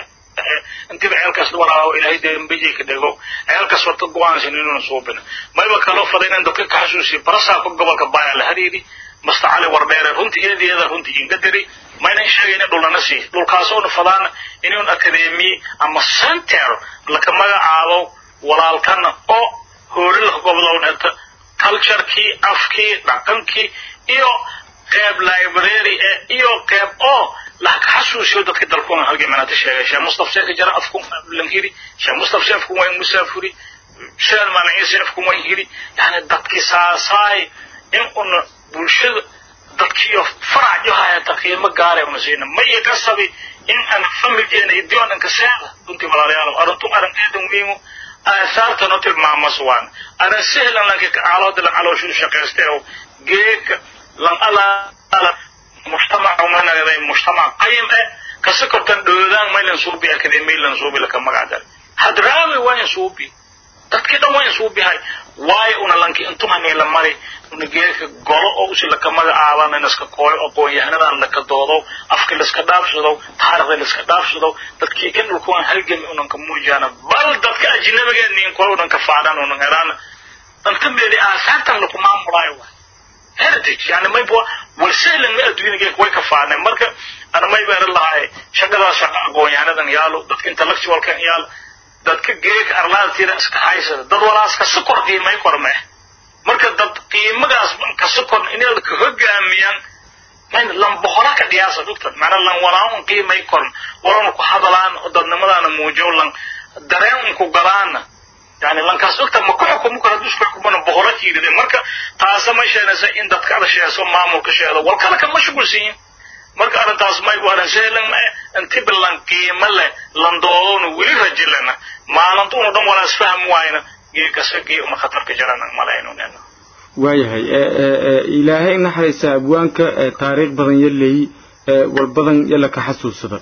S10: inta ceelkaas waraawo ilaahay deembiye ka dhago ceelkaas warta go'aansan inuu soo bina mayba kala fadhiyaan dadka ka xasuusi barasa ku gobolka baaya la hadiidi mustacali wardheere runtii eedeeda runtii inga dari mayna sheegayna dhulana si dhulkaas oo fadaan inuu akademi ama center la ka magacaabo walaalkan oo hooril gobolka culture-ki afki dhaqanki iyo qayb library iyo qayb oo la xasuusiyo dadka dalkoon halgeemanaad sheegay sheekh mustafa sheekh jara afku lanhiri sheekh mustafa sheekh way musaafiri sheekh maana sheekh way hiri yani dadki saasay in un bulshada dadkiyo faraajo hayata qiimo gaar ah una siina ma iga sabi in aan familkeena idion ka saada dunti walaalayaal arintu arinteedu muhiim asaarta notil maamaswan ara sahlan laakiin calaamad la calooshu shaqeystay geek lan ala mujtamac uma nagaday mujtamac qayim kasakortan doodaan maylan suubi akademi lan suubi la kama gaadar hadraawi waan suubi dadkii dhan waan suubihay waay una lanki intuma la mari una geeka golo oo si la kama aaban iska kooy oo qoyahanadan la ka doodo afka la iska dhaafsado taariikhda la iska dhaafsado dadkii kan uu ku halgami una ka muujana bal dadka ajnabiga nin koro una ka faadaan una helaan anta meeli asaatan la kuma murayo heritage yani may boo wasaalan ma adduunka way ka faanay marka ana may beer lahaay shaqada shaqa aqoonyahanadan yaalo dadka intellectual kan yaal dadka geek arlaadtiina iska haysada dad walaas ka sokor qiimay korme marka dad qiimadaas ka sokor inay ka hogaamiyaan man lam boqora ka dhiyaasa doctor macna lan walaa qiimay korn walaa ku hadalaan dadnimadana muujolan dareen ku galaana يعني لان كاسوكتا ما كحكم كره دوش كحكم انا بقولك يريد marka taas ma sheeynaysa in dadka la sheeso maamulka sheedo wal kala ka mashquulsiin marka arintaas may waaran sheelan ma inta bilan qiimo leh lan doon wili rajilana maalintu dhan wala isfaham waayna geekasagii uma khatar ka jarana malaynuna
S11: waayahay ilaahay naxariisa abwaanka taariikh badan yelay wal badan yala ka xasuusada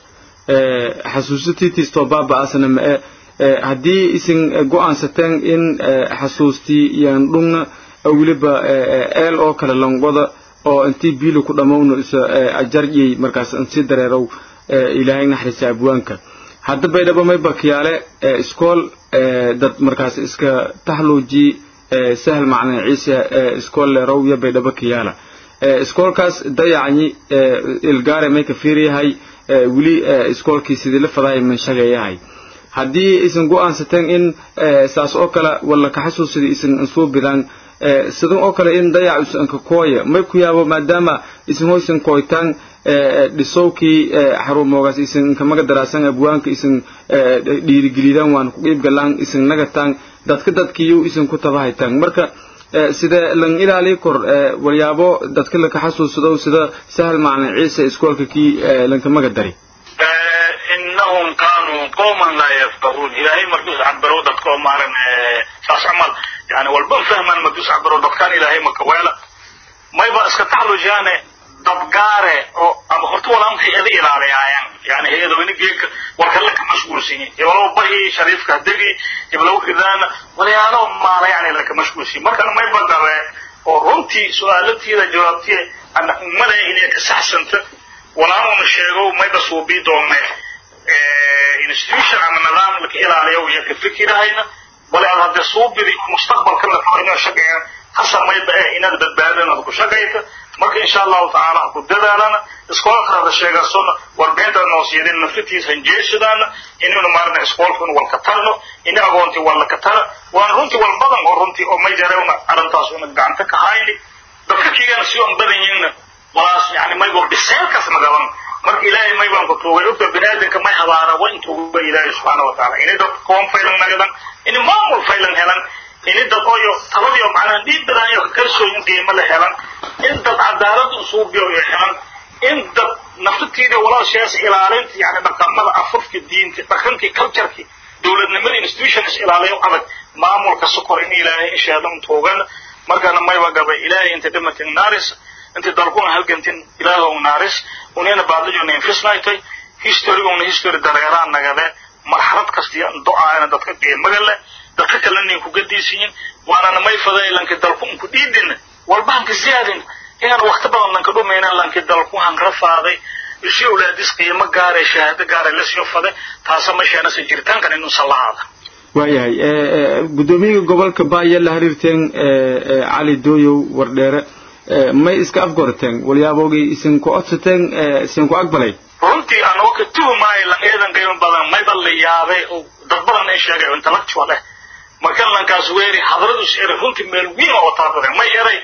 S11: xasuusatiis toobaba asna ma haddii isin go'aansateen in xasuustii yaan dhugna waliba eel oo kale lanqoda oo intii biilo ku dhamowno isa ajarjay markaas intii dareerow ilaahay naxariisa abwaanka hadda baydhabo may bakiyaale iskool dad markaas iska taxlooji sahal macna ciise iskool leerow ya baydhabo kiyaala iskoolkaas dayacni ilgaare may ka fiiriyahay wili iskoolkii sidii la faday man shaqeeyahay haddii isin go'aansateen in saas oo kale wala ka xasuusidii isin soo bidaan sidoo oo kale in dayac isin ka kooya may ku yaabo maadaama isin hooysan kooytaan dhisowkii xarumoogaas isin kama daraasan abwaanka isin dhiirigelidaan waan ku qeyb galaan isin nagataan dadkiiyo isin ku tabahaytaan marka sida lan ilaali kor walyaabo dadka la ka xasuusado sida sahal macna ciise iskoolka ki lan ka maga dari
S10: innahum kanu qawman la yafqahun ilahi markus abaro dadko maaran saas amal yani walba fahman markus abaro dadkan ilahi makawala mayba iska taxlujane dadgaare oo ama horta walaam hay'ada ilaaliyaan yani hay'ada wanigeeka warka la ka mashquulsan yahay walaw bahi shariifka dagi iblaw idana walaalo maala yani la ka mashquulsan markan mayba gabe oo runtii su'aalatiida jawaabtiye ana umada inay ka saxsanta walaalo ma sheego mayba soo bi doonay institution ama nidaam la ka ilaaliyo iyo ka fikirayna wala hada soo bidi mustaqbalka la fahmo shaqeeya hasa mayba inaad badbaadana ku shaqeeyta marka insha Allah ta'ala ku dadaalana iskoolka hada sheegasona warbeenta noosiyadeen naftiisa hanjeeshadana inuu maarna iskoolkan wal ka talno in agoonti wal ka tala waan runtii wal badan oo runtii oo may jareewna arintaas una gacanta ka hayni dadka kiigana si on badan yihiin walaas yani may go biseelkas magaban marka ilaahay may baan ku toogay oo bini'aadamka may habaara waa intuu ilaahay subhanahu wa ta'ala inay dad koon faylan nagadan in maamul faylan helan in dad ooyo taladiyo macna diidan iyo kalsooyin qiimo la helan in dad cadaalad u suubiyo helan in dad naftiida walaal shees ilaalinta yani dhaqamada afurka diinta dhaqanka culture-ki dawladnimada institutions ilaaliyo adag maamulka sokor in ilaahay ishaadan toogan markana mayba gaba ilaahay inta dhimatin naaris inta dalkuna halgantin ilaahay naaris unina baadliyo neefisnaaytay history dareeraan nagade marxalad kastiya ducaana dadka qiimaha leh dadka kalena ku gadiisiin waana may fadaylanka dalku ku dhiidin walbaanka siyaadin inaan waqti badan ka dhumayna lanka dalku han rafaaday ishii ulaadis qiimo gaar ah shahaado gaar ah la soo faday taas ma sheena si jirtaan kan inuu salaada
S11: waayahay gudoomiyaha gobolka Baaya la xiriirteen Ali Dooyow wardheere may iska afgorteen walyaaboogi isin ku codsateen isin ku aqbalay
S10: runtii aan oo ka tuumay la eedan qiimo badan may bal la yaabay oo dad badan ay sheegay intellectual ah marka lankaas weeri hadradu sheer runtii meel weyn oo taabada may yaray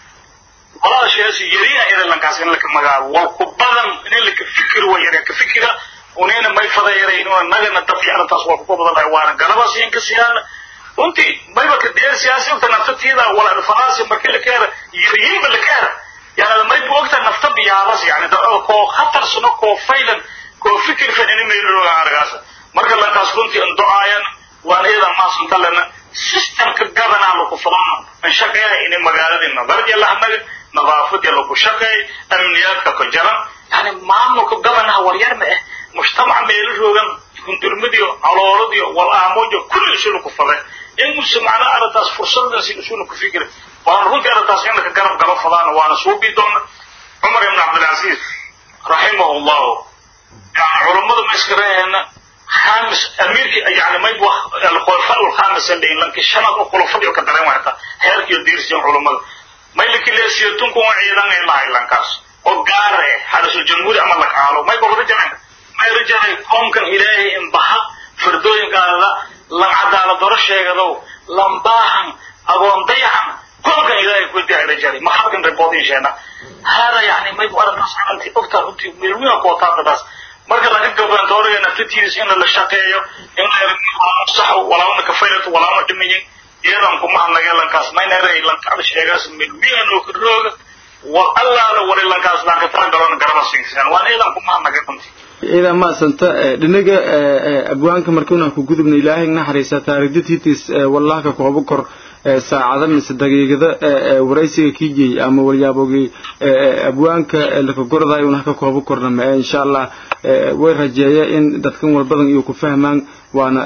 S10: wala sheesi yariya ila lankaas in la ka magaalo wal ku badan in la ka fikir way yara ka fikira ونين ما يفضل إنه نجنا تفعيل تصور قبض الحيوان قلبا سين كسيان أنتي ما يبقى الدين السياسي وتنفتي هذا ولا الفرنسي مركل كير يريم بالكير يعني لما يبقى وقت نفتب يعرس يعني ده كو خطر سنو كو فعلا كو فكر في إنه يلو عرقاسه مركل لك أصلنتي أن دعاء وأنا إذا ما صنت لنا سيستم كجبنا على كفران من شقيه إنه مجال النظر يلا هم نظافة يلا كشقي أمنيات كجرم يعني ما عملوا كجبنا وريار ما مجتمع ميلوجان كنت المديو على راديو والأموج كل شيء كفره إن مسمعنا على تاس فرصة نسي شو نكفكر وأنا رجع على تاس عندك كلام كلام فلان وأنا صوبي دون عمر بن عبد العزيز رحمه الله يعني علماء المسكرين خامس أمير يعني ما يبغى الخلفاء الخامس اللي لانك الشنط الخلفاء يكترون وقتها هيرك يدير سيم علماء ما يلك اللي سيرتونكم عيدان إلا إلانكاس وقاره هذا الجمهور أمر لك عالو ما يبغى رجعنا ما يرجع كونكن إلهي إنبها فردوين قال لم عدالة درش يقدو لم باهم أقوم ضيعهم كونكن إلهي كنت رجالي ما حقن ريبوتين شينا هذا يعني ما يبغى رجع أنت أكتر أنت ملوين قوتات بس marka laga gabantooriyo naftiisa in la shaqeeyo in la sax wala una kafayrato wala una dhimiyin iyadan kuma naga lankaas mayna reey lankaas sheegaas milmiyan oo kirooga wa alla la wari lankaas la ka tagalon garaba sinsan waan iyadan kuma naga dunti
S11: إذا ما سنت لنجا أبوانك مركونا كجذبنا إلهي نحرس تاردتيتس والله كقابكر ساعة من الدقيقة ذا ورئيسي كيجي أما وليابوجي أبوانك اللي كجرد أيونك كقابكر لما إن شاء الله ورجايا إن دتكم والبدن يوقفهمان وأنا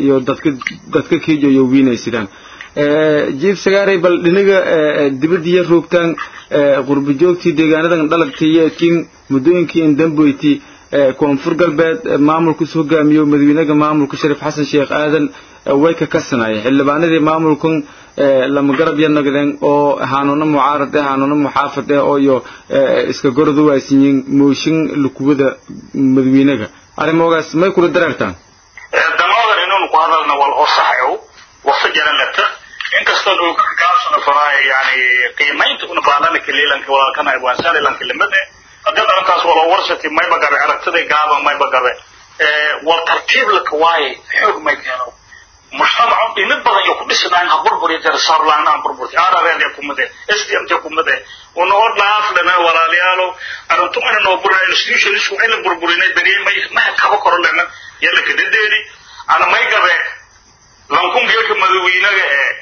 S11: دتك كيجي يوبينا يسيران جيف سجاري بل لنجا دبدي روكتان غرب جوكتي دجانا دلقتي كين مدين كين دمبويتي koonfur galbeed maamulku soo gaamiyo madaxweynaha maamulka Shariif Xasan Sheekh Aadan way ka kasanay xildhibaanadii maamulkan lama garab yanagdeen oo haanoona mucaarad ah haanoona muxaafid ah oo iyo iska gordu waasiin mooshin lukuwada madaxweynaha arimogaas may kula dareertaan
S10: damadan inuu ku hadalna wal oo saxayo wafajana lata inkastoo uu ka gaabsano faray yani qiimaynta una baadana kaleelanka wala kana ibaan saalanka limada هذا أنتاس ولا ورثتي ما يبقى عرفتي جابا ما يبقى والترتيب لك واي حكم ما يكانوا mujtamac in badan iyo ku dhisnaan haburburi jar saarlaan burburti arareed ku made SDM ku made oo dhaaf lana walaalayaalo arintu in noo buray institution isku in burburinay dareemay ma ka korolena yalla ka dedeeri ana may gabe lankum geelka madawiinaga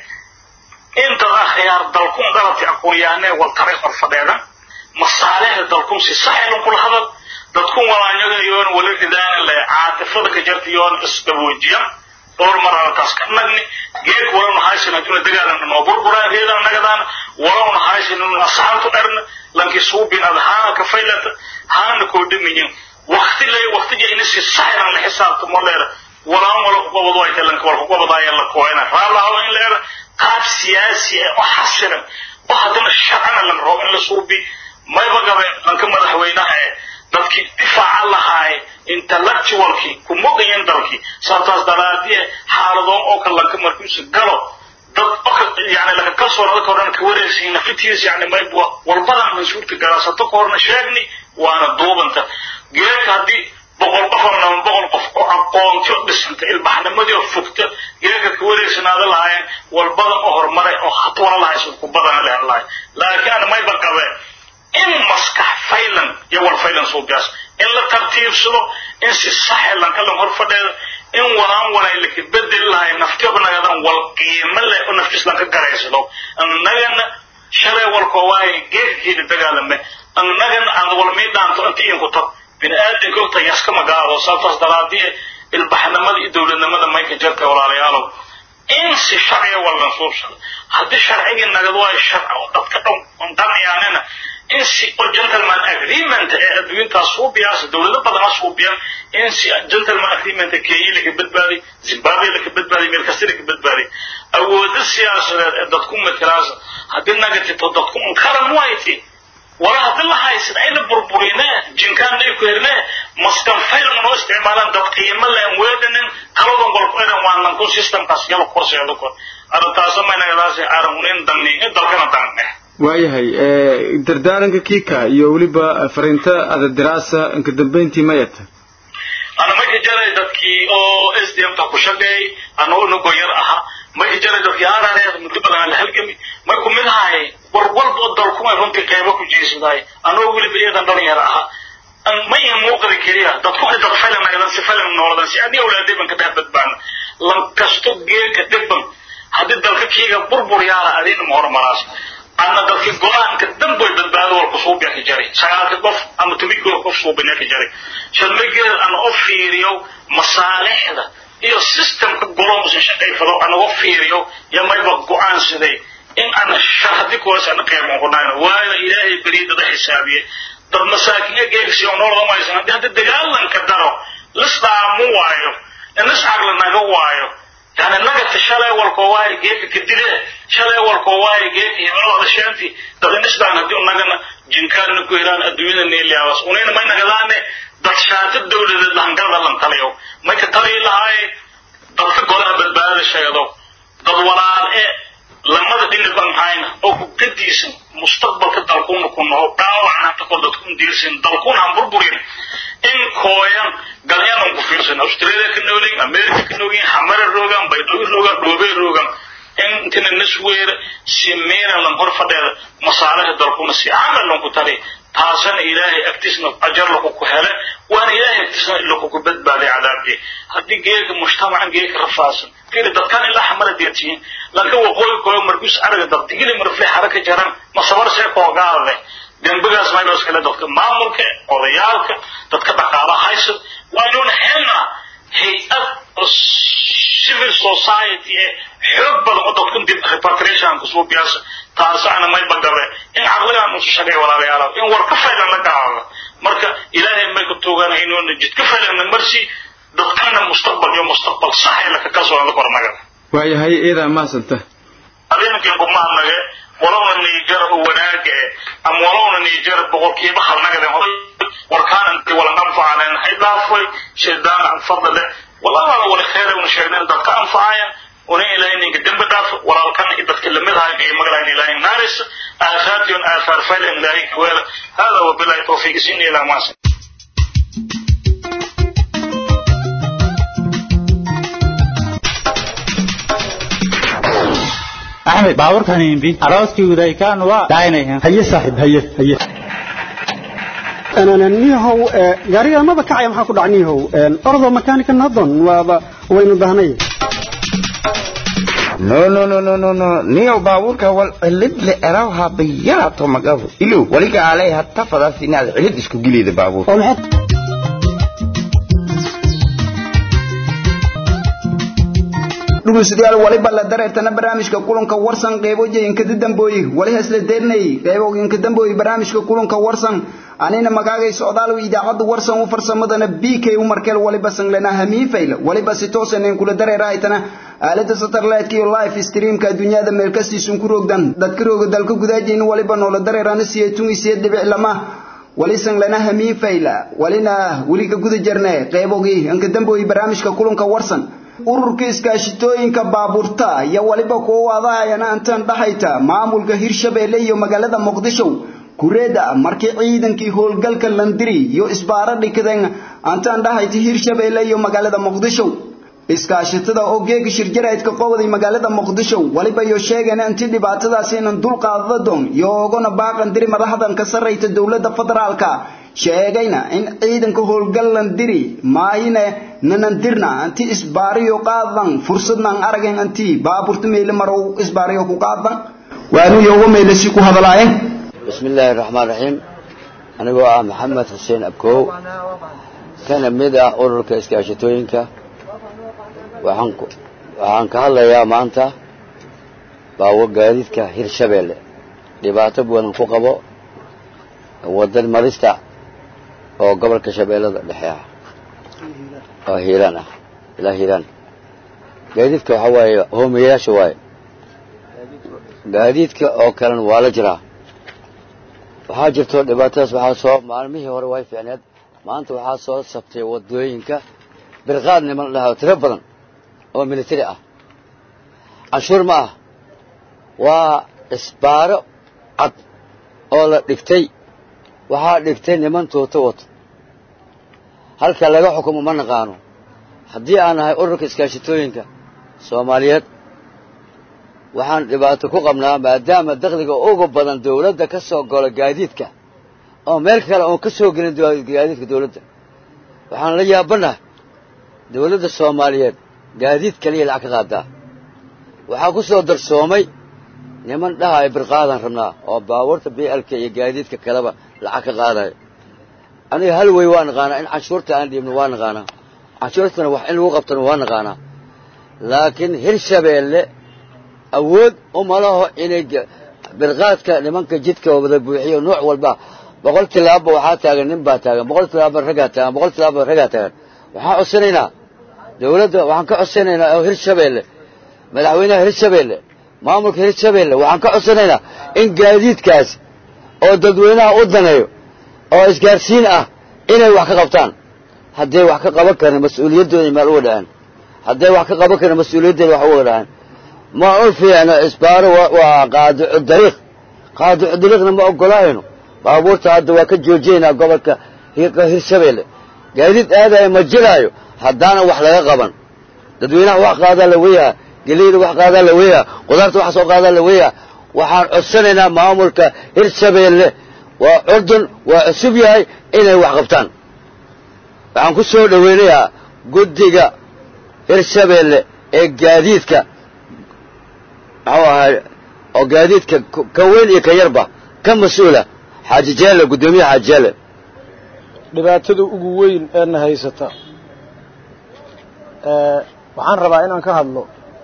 S10: inta khiyaar dalkun galabti aqoonyahanay wal taariikh farfadeeda masaalih dalkun si saxil ku hadal dadkun walaanyada yoon wala ridaan la caatifada ka jartiyoon isdawoojiya door marada taskanagni geek wala haysan inta dagaalan noo burburaa reedan nagadaan wala haysan inuu asaantu dharna lanki suubin adhaa ka faylata haan ko dhimin waqti in si saxil la xisaabto moleera wala qobado ay talan wala qobado ay la kooyna raalaha in leer qaab siyaasi oo xasilan oo hadana shaqana la rabo in la suubi ما يبغى أنك مدحوينها dadki difaaca lahaay intellectualki kumogayn dalki sabtaas daraadii xaalado oo kala ka markiisu galo dad yani la ka soo rada koran ka wareegsiina fitiis yani may walbadan masuulka garaasato korna sheegni waana duubanta geek hadii boqol qof oo aqoonto dhisanta ilbaxnimadii oo fogta geeka ka wareegsanaada lahaayeen walbadan oo hormaray oo xatwala lahaayeen ku badan leeyahay laakiin may baqabe in maskax faylan iyo wal faylan soo gaas in la tartiibsado in si sax lan kala horfadheedo in walaan walay la bedel lahay naftiibnagadan wal qiimo leh oo naftis lan ka garaysado annagana shalay wal koowaay geedkii dagaalame annagana aan wal meedaanto intii ku tab binaadinka oo tayaska magaalo sabtaas daraadii ilbaxnimada dawladnimada may ka jirka walaalayaal in si sharci wala soo hadii sharciga nagad waa sharci oo dadka dhanyaanana in si gentleman agreement adduunta suubiyaas dawladda badan suubiyaan in si gentleman agreement keeyay ka badbaadi Zimbabwe ka badbaadi meel kasta ka badbaadi awoodda siyaasadeed dadku matalaas hadii nagati dadku qaran waaytii wala hadii la haysan ay la burburina jinkaan ay ku hirnaa maskan fayl ma noo isticmaalaan dad qiimo leh weedanin qaloodan golfayna waan ku system kaas yalo korseedo ko arrintaas ma nagadaas aramunin danni dalkana danne
S11: waayahay dardaaranka kiika iyo waliba fariinta ada diraasa inka dambeyntii mayata
S10: ana ma jiray dadkii oo SDM ta ku shaqeey ana oo goyar aha ma jiray dadkii aarareed muddo badan la halgami ma ku mid ahay walba dalku ay runtii qaybo ku jeesaday ana oo waliba eedan dhalinyar aha an ma muuqdi kaliya dadku ay dad falan ay si falan nooladan si adii awlaadey ban ka badbaan lam kasto geelka dibban hadii dalka kiiga burbur yaala adina ma hormaraas أنا ذلك القرآن كدم بالبلاد والقصوب يا كجاري ساعات قف أما تميكوا قصوب يا كجاري شن مجد أنا أوفيريو مصالح ده إيو سيستم كقولهم سنشقي فلو أنا أوفيريو يا ما يبقى قرآن سدي إن أنا شهدك واسع أنا قيام قرآن وإلى إلهي بريد ده حسابي در مساكين جيل سيونور ما يسمع ده الدجال لن كدرو لسه مو وايو الناس عقلنا جو وايو يعني نجت الشلة والقواي جيك كديره شلة والقواي جيك يمرض الشانتي تغنيش ده نديو نجنا جنكان نكويران الدنيا نيلي عواس ونين ما نجلانه دشات الدولة الهنجر لهم تليو ما كتري لهاي دفع قلنا بالبلد الشيء ده ضوالان لما تدين البنهاينا أو كديس مستقبل كدالكون كنا هو داوعنا تقول تكون ديسين دالكون هم بربورين إن كويان قاليانهم كفيرسين أستراليا كنولين أمريكا كنولين حمر الروغان بيضوي الروغان دوبي الروغان إن كنا نسوير سيمينا لنهر فدير مصالح دالكون سيعامل لهم كتاري تاسن إلهي اكتسنا أجر لكو كهلا وأن إلهي اكتسنا لكو كبد بالي عذابي هدي جيك مجتمعا جيك رفاسن كيري دكان إلا حمر ديرتين لكن وقوي كوي مركوس أرغ دكتين إلي مرفلي حركة جرام مصبر سيكو وقاله دنبغا اسماعيل وسكلا دكتك مامولك قضيالك دكتك بقالة حيث وأنون هنا هيئة civil society حب الغدوكم دي repatriation كسبو بياس تاسعنا ما يبقى إن عقلها مششقي ولا ريالا إن وركفة لنا قاعدة مركا إلهي ما يكتوغانا إنو نجد كفة لنا مرسي دكتانا مستقبل يوم مستقبل صحي لك كسو عندك ورمجا
S11: waayahay إذا ما سنته
S10: أدين كيكم مهنجا ولونا نيجر وناك أم ولونا نيجر بقول كيف خلنا كده وركان أنت ولا ننفع عن حيدافي شدان عن فضله والله ولا خير ونشيرنا دكتور أنفعيا وني إلى إني قدم بدافع ولا كان إذا تكلمتها في مقالة إلى نارس آفات آثار فعل إلهي كويل هذا وبلا توفيق سني إلى ماسك
S12: أحمد باور كان ينبي أراضي وذا كان وداينه
S13: هي صاحب هي أنا نيهو جاري ما بكعي ما حكود عنيهو أرض مكانك النظن وين بهني
S14: no نيو باور كوال اللي أراها بياته مقابل إلو ولك عليها التفضل في ناس عهد إسكو جليد باور
S1: dhugusdayaal waliba la dareertana barnaamijka kulanka warsan qeybooyinka dambeeyay wali hasla deernay qeybooyinka dambeeyay barnaamijka kulanka warsan anina magacay socdaal idaacada warsan u farsamadana BK Umarkel waliba sanglana hamiifayl waliba si toosan in kula dareeraaytana aalada satellite iyo live streamka dunyada meel kastiisun ku roogdan dadka rooga dalka gudaajeen waliba noola dareerana si ay tumisay dibiclama wali sanglana hamiifayl walina wali ka guda jirnay qeybooyinka dambeeyay barnaamijka kulanka warsan ururka iskaashitooyinka baabuurta iyo waliba kuwa wadaayana intaan dhaxayta maamulka Hirshabeelle iyo magaalada Muqdisho kureeda markii ciidankii howlgalka Landiri iyo isbaara dhigeen intaan dhaxayta Hirshabeelle iyo magaalada Muqdisho iskaashatada oo geega shirjaraadka qowday magaalada Muqdisho waliba iyo sheegeen intii dhibaatadaas inaan dul qaadado doon iyo ogona baaqan diri madaxdan ka sarreeyta dawladda federaalka sheegayna in ciidanka howlgal Landiri maayina nanandirna anti isbaariyo qaadan fursadnan aragan anti baaburta meel maro isbaariyo ku qaadan waanu yogo meelasi ku hadalaayeen
S15: bismillaahir rahmaanir rahiim anigoo ah maxamed xuseen abkoow kana mid ah ururka iskaashatooyinka waxaan ka hadlayaa maanta baawo gaadiidka Hirshabeelle dhibaato badan ku qabo wadan marista oo gobolka Shabeellada dhexe ah hiiraan ila hiiraan gaadiidka waxa waaye hoomiyaasha waaye gaadiidka oo kale waa la jiraa waxa jirto dhibaatadaas waxa soo maalmihii hore way fiicneed maanta waxa soo sabtay wadooyinka birqaad niman lahaa tiro badan oo military ah ashur ma waa isbaaro cad oo la dhigtay waxa dhigtay niman tooto wato halka laga xukumo ma naqaano haddii aan ahay ururka iskaashitooyinka Soomaaliyeed waxaan dhibaato ku qabnaa maadaama dakhliga ugu badan dawladda ka soo galo gaadiidka oo meel kale oo ka soo gelin gaadiidka dawladda waxaan la yaabanahay dawladda Soomaaliyeed gaadiid kaliya lacag ka qaadaa waxa ku soo darsoomay niman dhahay birqaadan rabnaa oo baawarta BLK iyo gaadiidka kaleba lacag ka qaaday aniga hal way waan qaana in cashuurta aan dhiibno waan qaana cashuurtana wax in lagu qabtano waan qaana laakiin Hirshabeelle awood uma laho inay birqaadka nimanka jidka wada buuxiyo nooc walba 100 tilaabo waxa taagan nin baa taagan 100 tilaabo raga taagan 100 tilaabo raga taagan waxa cusanaynaa dawladda waxaan ka cusanaynaa Hirshabeelle madaxweynaha Hirshabeelle maamulka Hirshabeelle waxaan ka cusanaynaa in gaadiidkaas oo dadweynaha u daneeyo oo isgaarsiin ah inay wax ka qabtaan haddii wax ka qaban karaan mas'uuliyadooda meel u wadaan haddii wax ka qaban karaan mas'uuliyadooda wax u wadaan ma u fiicna isbaaro waa qaado dariiqna ma ogolaayno baabuurta hadda waa ka joojinaa gobolka Hirshabeelle gaadiid aadaya ma jiraayo haddana wax laga qaban dadweynaha wax qaada la weeyaa galeeyda wax qaada la weeyaa qudaarta wax soo qaada la weeyaa waxaan codsanaynaa maamulka Hirshabeelle waa ordun waa cusub yahay inay wax qabtaan waxaan ku soo dhaweynayaa guddiga Hirshabeelle ee gaadiidka oo gaadiidka ka weyn iyo ka yarba ka mas'uula Xaaji Jeelle gudoomiyaha Xaaji Jeelle
S16: dhibaatada ugu weyn ee haysata waxaan rabaa inaan ka hadlo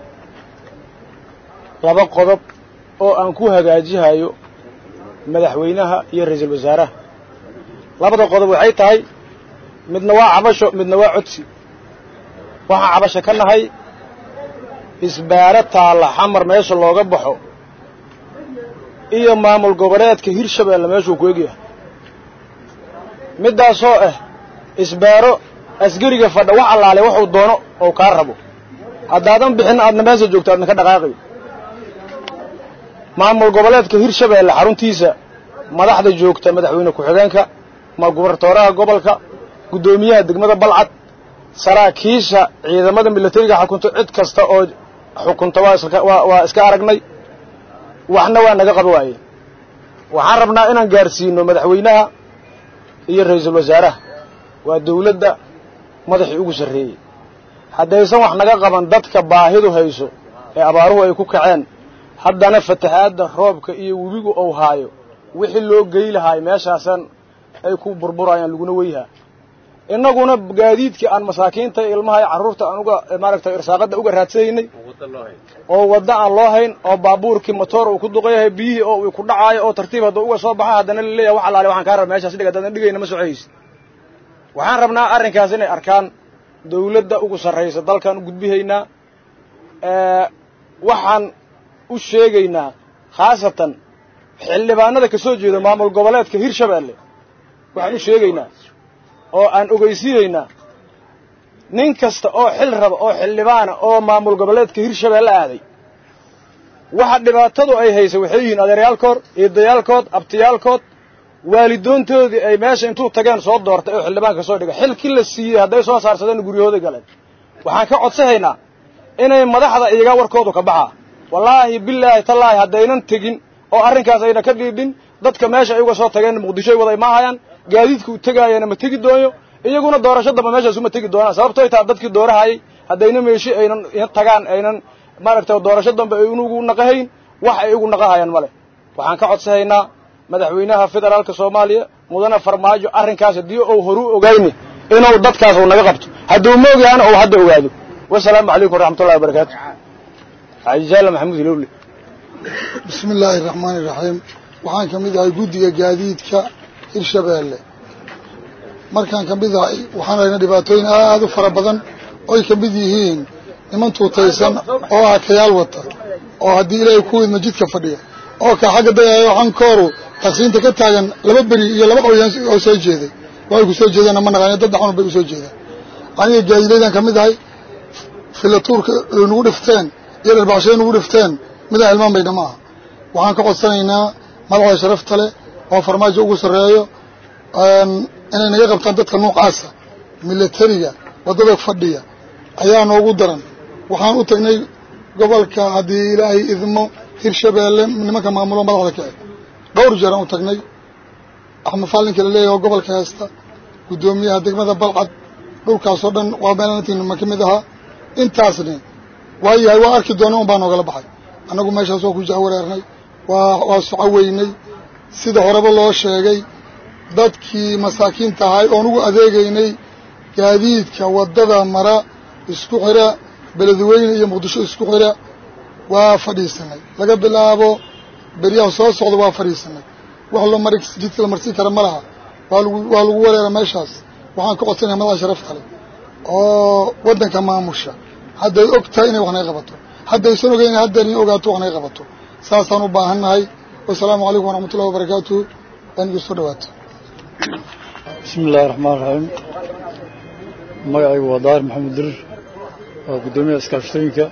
S16: laba qodob oo aan ku hagaajihayo madaxweynaha iyo ra'iisul wasaaraha labada qodob waxay tahay midna waa cabasho midna waa codsi waxa cabasho ka nahay isbaarata la xamar meesha looga baxo iyo maamul goboleedka Hirshabeelle meesha ku eegaya midaasoo isbaaro asgariga fadha wax allaale wuxuu doono oo ka rabo hadaadan bixin aadna meesha joogto aadna ka dhaqaaqay maamul goboleedka Hirshabeelle xaruntiisa madaxda joogta madaxweyne ku xigeenka ma gobernatooraha gobolka gudoomiyaha degmada Balcad saraakiisha ciidamada militariga xukunta cid kasta oo xukunta waa iska aragnay waxna waa naga qaba waayeen waxaan rabnaa inaan gaarsiino madaxweynaha iyo ra'iisul wasaaraha waa dawladda madaxii ugu sarreeyay haddaysan wax naga qaban dadka baahidu hayso ee abaaruhu ay ku kaceen haddana fatahaadda roobka iyo webigu uu haayo wixii loo gey lahaay meeshaasan ay ku burburayaan laguna weyhaa innaguna gaadiidkii aan masaakiinta ilmaha iyo carruurta aan uga maaragtay irsaaqadda uga raadsanaynay oo wadda aan loo hayn oo baabuurkii motoor uu ku duqayahay biyihii oo uu ku dhacaayo oo tartiib hadduu uga soo baxa haddana la leeyahay wax alaale waxaan kaa rabaa meeshaas dhig haddaadan dhigayna ma socaysid waxaan rabnaa arrinkaas inay arkaan dawladda ugu sarraysa dalkaan u gudbihaynaa waxaan u sheegaynaa khaasatan xildhibaanada ka soo jeeda maamul goboleedka hirshabeelle waxaan u sheegaynaa oo aan ogeysiinaynaa nin kasta oo xil raba oo xildhibaana oo maamul goboleedka hirshabeelle aaday waxa dhibaatadu ay haysa waxay yihiin adeeryaalkood eedayaalkood abtiyaalkood waalidoontoodii ay meesha intuu tageen soo doortay oo xildhibaanka soo dhigay xilkii la siiyey hadday soo saarsadeen guryahooda galeen waxaan ka codsahaynaa inay madaxda iyaga warkoodu ka baxaa wallaahi bilaahi tallaahi haddaynan tegin oo arrinkaas ayna ka dhiidhin dadka meesha ay uga soo tageen muqdishoy waday ma ahayaan gaadiidka u tegaayana ma tegi dooyo iyaguna doorasho damba meeshaas uma tegi doonaan sababtoo taa dadkii doorahayay haddayna meeshi aynan tagaan aynan maaragtay doorasho dambe ay ugu naqahayn wax ay ugu naqahayaan male waxaan ka codsahaynaa madaxweynaha federaalka Soomaaliya mudane Farmaajo arrinkaas hadii uu horu ogayni inuu dadkaas uu naga qabto hadduu moogayana uu hadda ogaado wassalaamu calaykum waraxmatullaahi wabarakaatuh عجال محمود الأولي
S17: بسم الله الرحمن الرحيم waxaan kamid ahay guddiga gaadiidka Hirshabeelle markaan kamid ahay waxaan aragnay dhibaatooyin aad u fara badan oo ay kamid yihiin niman tuutaysan oo akayaal wata oo haddii ilaahay ku idmo jidka fadhiya oo ka xagga dayayo xankooru taqsiinta ka taagan laba beri iyo laba qoyaan oo soo jeeday way ku soo jeedaan ma naqaan dad dhaxan bay u soo jeedaan aniga gaadiidaydan kamid ahay filatuurka nagu dhifteen iyo arbacasheen ugu dhifteen mid ilmaan bay dhamaa waxaan ka codsanaynaa madaxda sharafta leh oo Farmaajo ugu sareeyo inay naga qabtaan dadka noocaasa militariga wadada fadhiya ayaa noogu daran waxaan u tagnay gobolka hadii ilaahay idmo Hirshabeelle nimanka maamulo madaxda ka dhowr jeer aan u tagnay Axmed Faalin kale leeyahay gobolka heesta gudoomiyaha degmada Balcad dhulkaas oo dhan waa meelantiin ma kamid aha intaasna waayahay waa arki doonaan baan ogala baxay anagu meeshaas oo ku jahwareernay waa sucaweynay sida horeba loo sheegay dadkii masaakiinta ahay oo ugu adeegaynay gaadiidka wadada mara isku xira beledweyne iyo muqdisho isku xira waa fadhiisanay laga bilaabo bariyaha soo socda waa fadhiisanay wax loo maray jidka la marsi kara malaha waa lagu wareeraa meeshaas waxaan ka codsanayaa madaxda sharafta leh oo wadanka maamusha hadday ogtahay inay wax naga qabato haddaysan ogeyn haddana in ogaato wax naga qabato saasaan u baahannahay wassalaamu calaykum waraxmatullahi wabarakaatuh anigu soo dhawaato
S18: bismillahi raxmaani raxiim magacaygu waa daahir maxamed dirir waa guddoomiyaha iskaashatooyinka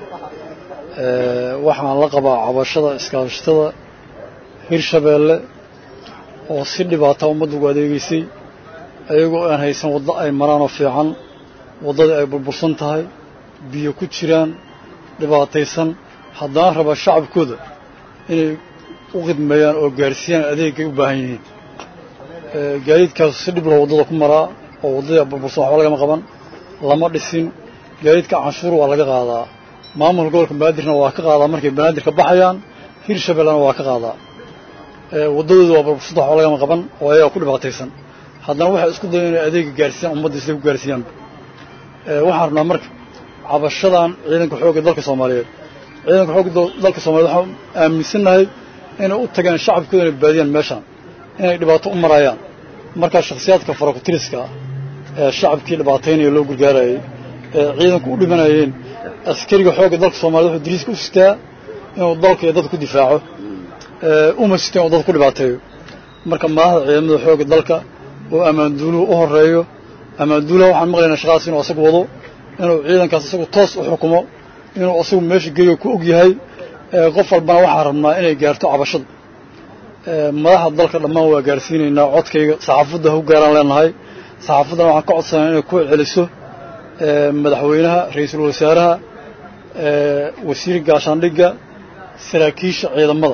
S18: waxaan la qabaa cabashada iskaashatada Hirshabeelle oo si dhibaata ummadda ugu adeegaysay ayagoo aan haysan waddo ay maraan oo fiican waddada ay burbursan tahay biyo ku jiraan dhibaataysan haddana raba shacabkooda inay u khidmeeyaan oo gaarsiiyaan adeegay u baahan yihiin gaadiidkaas si dhib leh waddada ku maraa oo waddada burbursan waxba lagama qaban lama dhisin gaadiidka canshuur waa laga qaadaa maamulka gobolka banaadirna waa ka qaadaa markay banaadir ka baxayaan Hirshabeellena waa ka qaadaa waddadooda waa burbursanta waxba lagama qaban oo ayaga ku dhibaataysan haddana waxay isku dayeen inay adeega gaarsiiyaan ummadda isla ku gaarsiiyaan waxaan rabnaa marka cabashadan ciidanka xoogga dalka Soomaaliyeed ciidanka xoogga dalka Soomaaliyeed waxaan aaminsanahay inay u tagaan shacabkooda inay baadiyaan meeshan inay dhibaato u marayaan marka shakhsiyaadka farakutiriska ee shacabkii dhibaataynaya loo gurgaarayay ciidanku u dhimanayeen askariga xoogga dalka Soomaaliyeed wuxuu diriiska u sitaa inuu dalka iyo dadka ku difaaco uma sitaa inuu dadka ku dhibaateeyo marka madaxda ciidamada xoogga dalka oo amaanduuluhu u horeeyo amaanduulaha waxaan maqlaynaa shaqaas inuu asagu wado inuu ciidankaas isagu toos u xukumo inuu asagu meesha geeyo ku og yahay qof walbana waxaan rabnaa inay gaarto cabashada madaxda dalka dhammaan waa gaarsiinaynaa codkayga saxaafadda ha u gaaraan leenahay saxaafaddana waxaan ka codsanayaa inay ku celiso madaxweynaha ra'iisul wasaaraha wasiirka gaashaandhigga saraakiisha ciidamada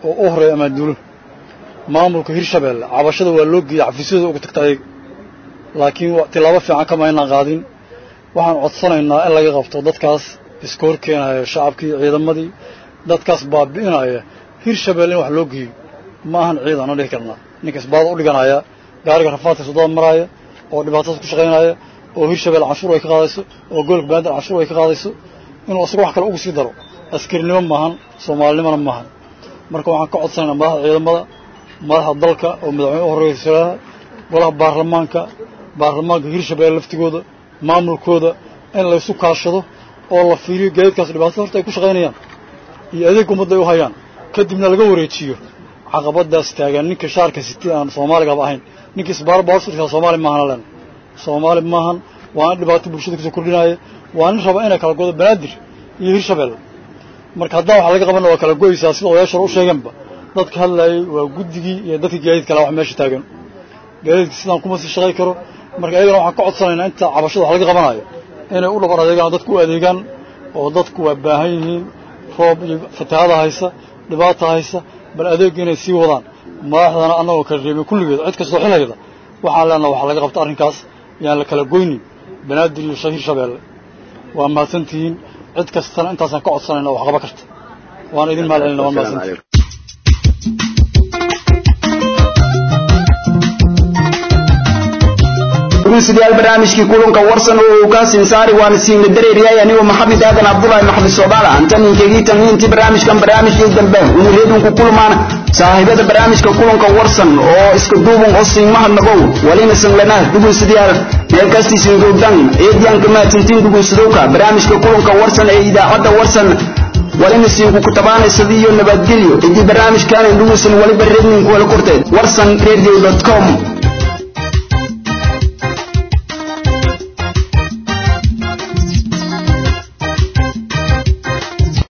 S18: oo u horeeya amaaduulo maamulka hirshabeelle cabashada waa loo geeyey xafiisyada ugu tagta ayaga laakiin tilaabo fiican kama aynaan qaadin waxaan codsanaynaa in laga qabto dadkaas iska hor keenaya shacabkii ciidamadii dadkaas baabi'inaya hirshabeelle in wax loo geeyo ma ahan ciidan aan dhihi karnaa ninka isbaada u dhiganaya gaariga rafaadka soddoba maraya oo dhibaatadaas ku shaqaynaya oo hirshabeelle canshuur ay ka qaadayso oo gobolka banaadir canshuur ay ka qaadayso inuu isaga wax kale ugu sii daro askarinimo maahan soomaalinimona maahan marka waxaan ka codsanaynaa madaxda ciidamada madaxda dalka oo madaxweyne u horreeya golaha baarlamaanka hirshabeelle laftigooda maamulkooda in laysu kaashado oo la fiiriyo gaadiidkaas dhibaatada horta ay ku shaqaynayaan iyo adeeg ummadda ay u hayaan kadibna laga wareejiyo caqabadaas taagan ninka shaarka sitay aan soomaaligaba ahayn ninka isbaaro baarsurka soomaali maahan leen soomaali maahan waa in dhibaato bulshada kusoo kordhinaya waa nin raba inay kala godo banaadir iyo hirshabeelle marka haddaan wax laga qabana waa kala goysaa sida odayaasha u sheegeenba dadka hadlayay waa guddigii iyo dadka gaadiidka kale wax meesha taagan gaadiidka sidaan kuma sii shaqay karo marka ayagana waxaan ka codsanaynaa inta cabashada wax laga qabanayo inay u dhabar adeegaan dadku u adeegaan oo dadku waa baahan yihiin roob iyo fatahaada haysa dhibaata haysa bal adeeg inay sii wadaan madaxdana annagoo kala reebay kulligeed cid kastoo xilhayda waxaan leenaha waxa laga qabta arrinkaas yaan la kala goynin banaadir iyo hirshabeelle waa mahadsantihiin cid kastana intaasaan ka codsanayna wax qaba karta waan idin mahadcelina waa mahadsantihiin
S1: sidaal barnaamijkii kulanka warsan oo uu ka sinsaari waan siinna dareeriyay anigu maxamed aadan abdullaahi maxamed soobaala antani kegitan intii barnaamijkan barnaamijkii dambe uu reedun ku kulmaana saaxiibada barnaamijka kulanka warsan oo iska duuban oo siimaha nagow walina sanglana dugu sidaal meel kastiisin goobdan eedyan kama tintin dugu sidowka barnaamijka kulanka warsan ee idaacada warsan walina siin ku tabaanaysadii nabadgelyo idii barnaamijkan dugu sin wali bareednin wala korteed warsan radio.com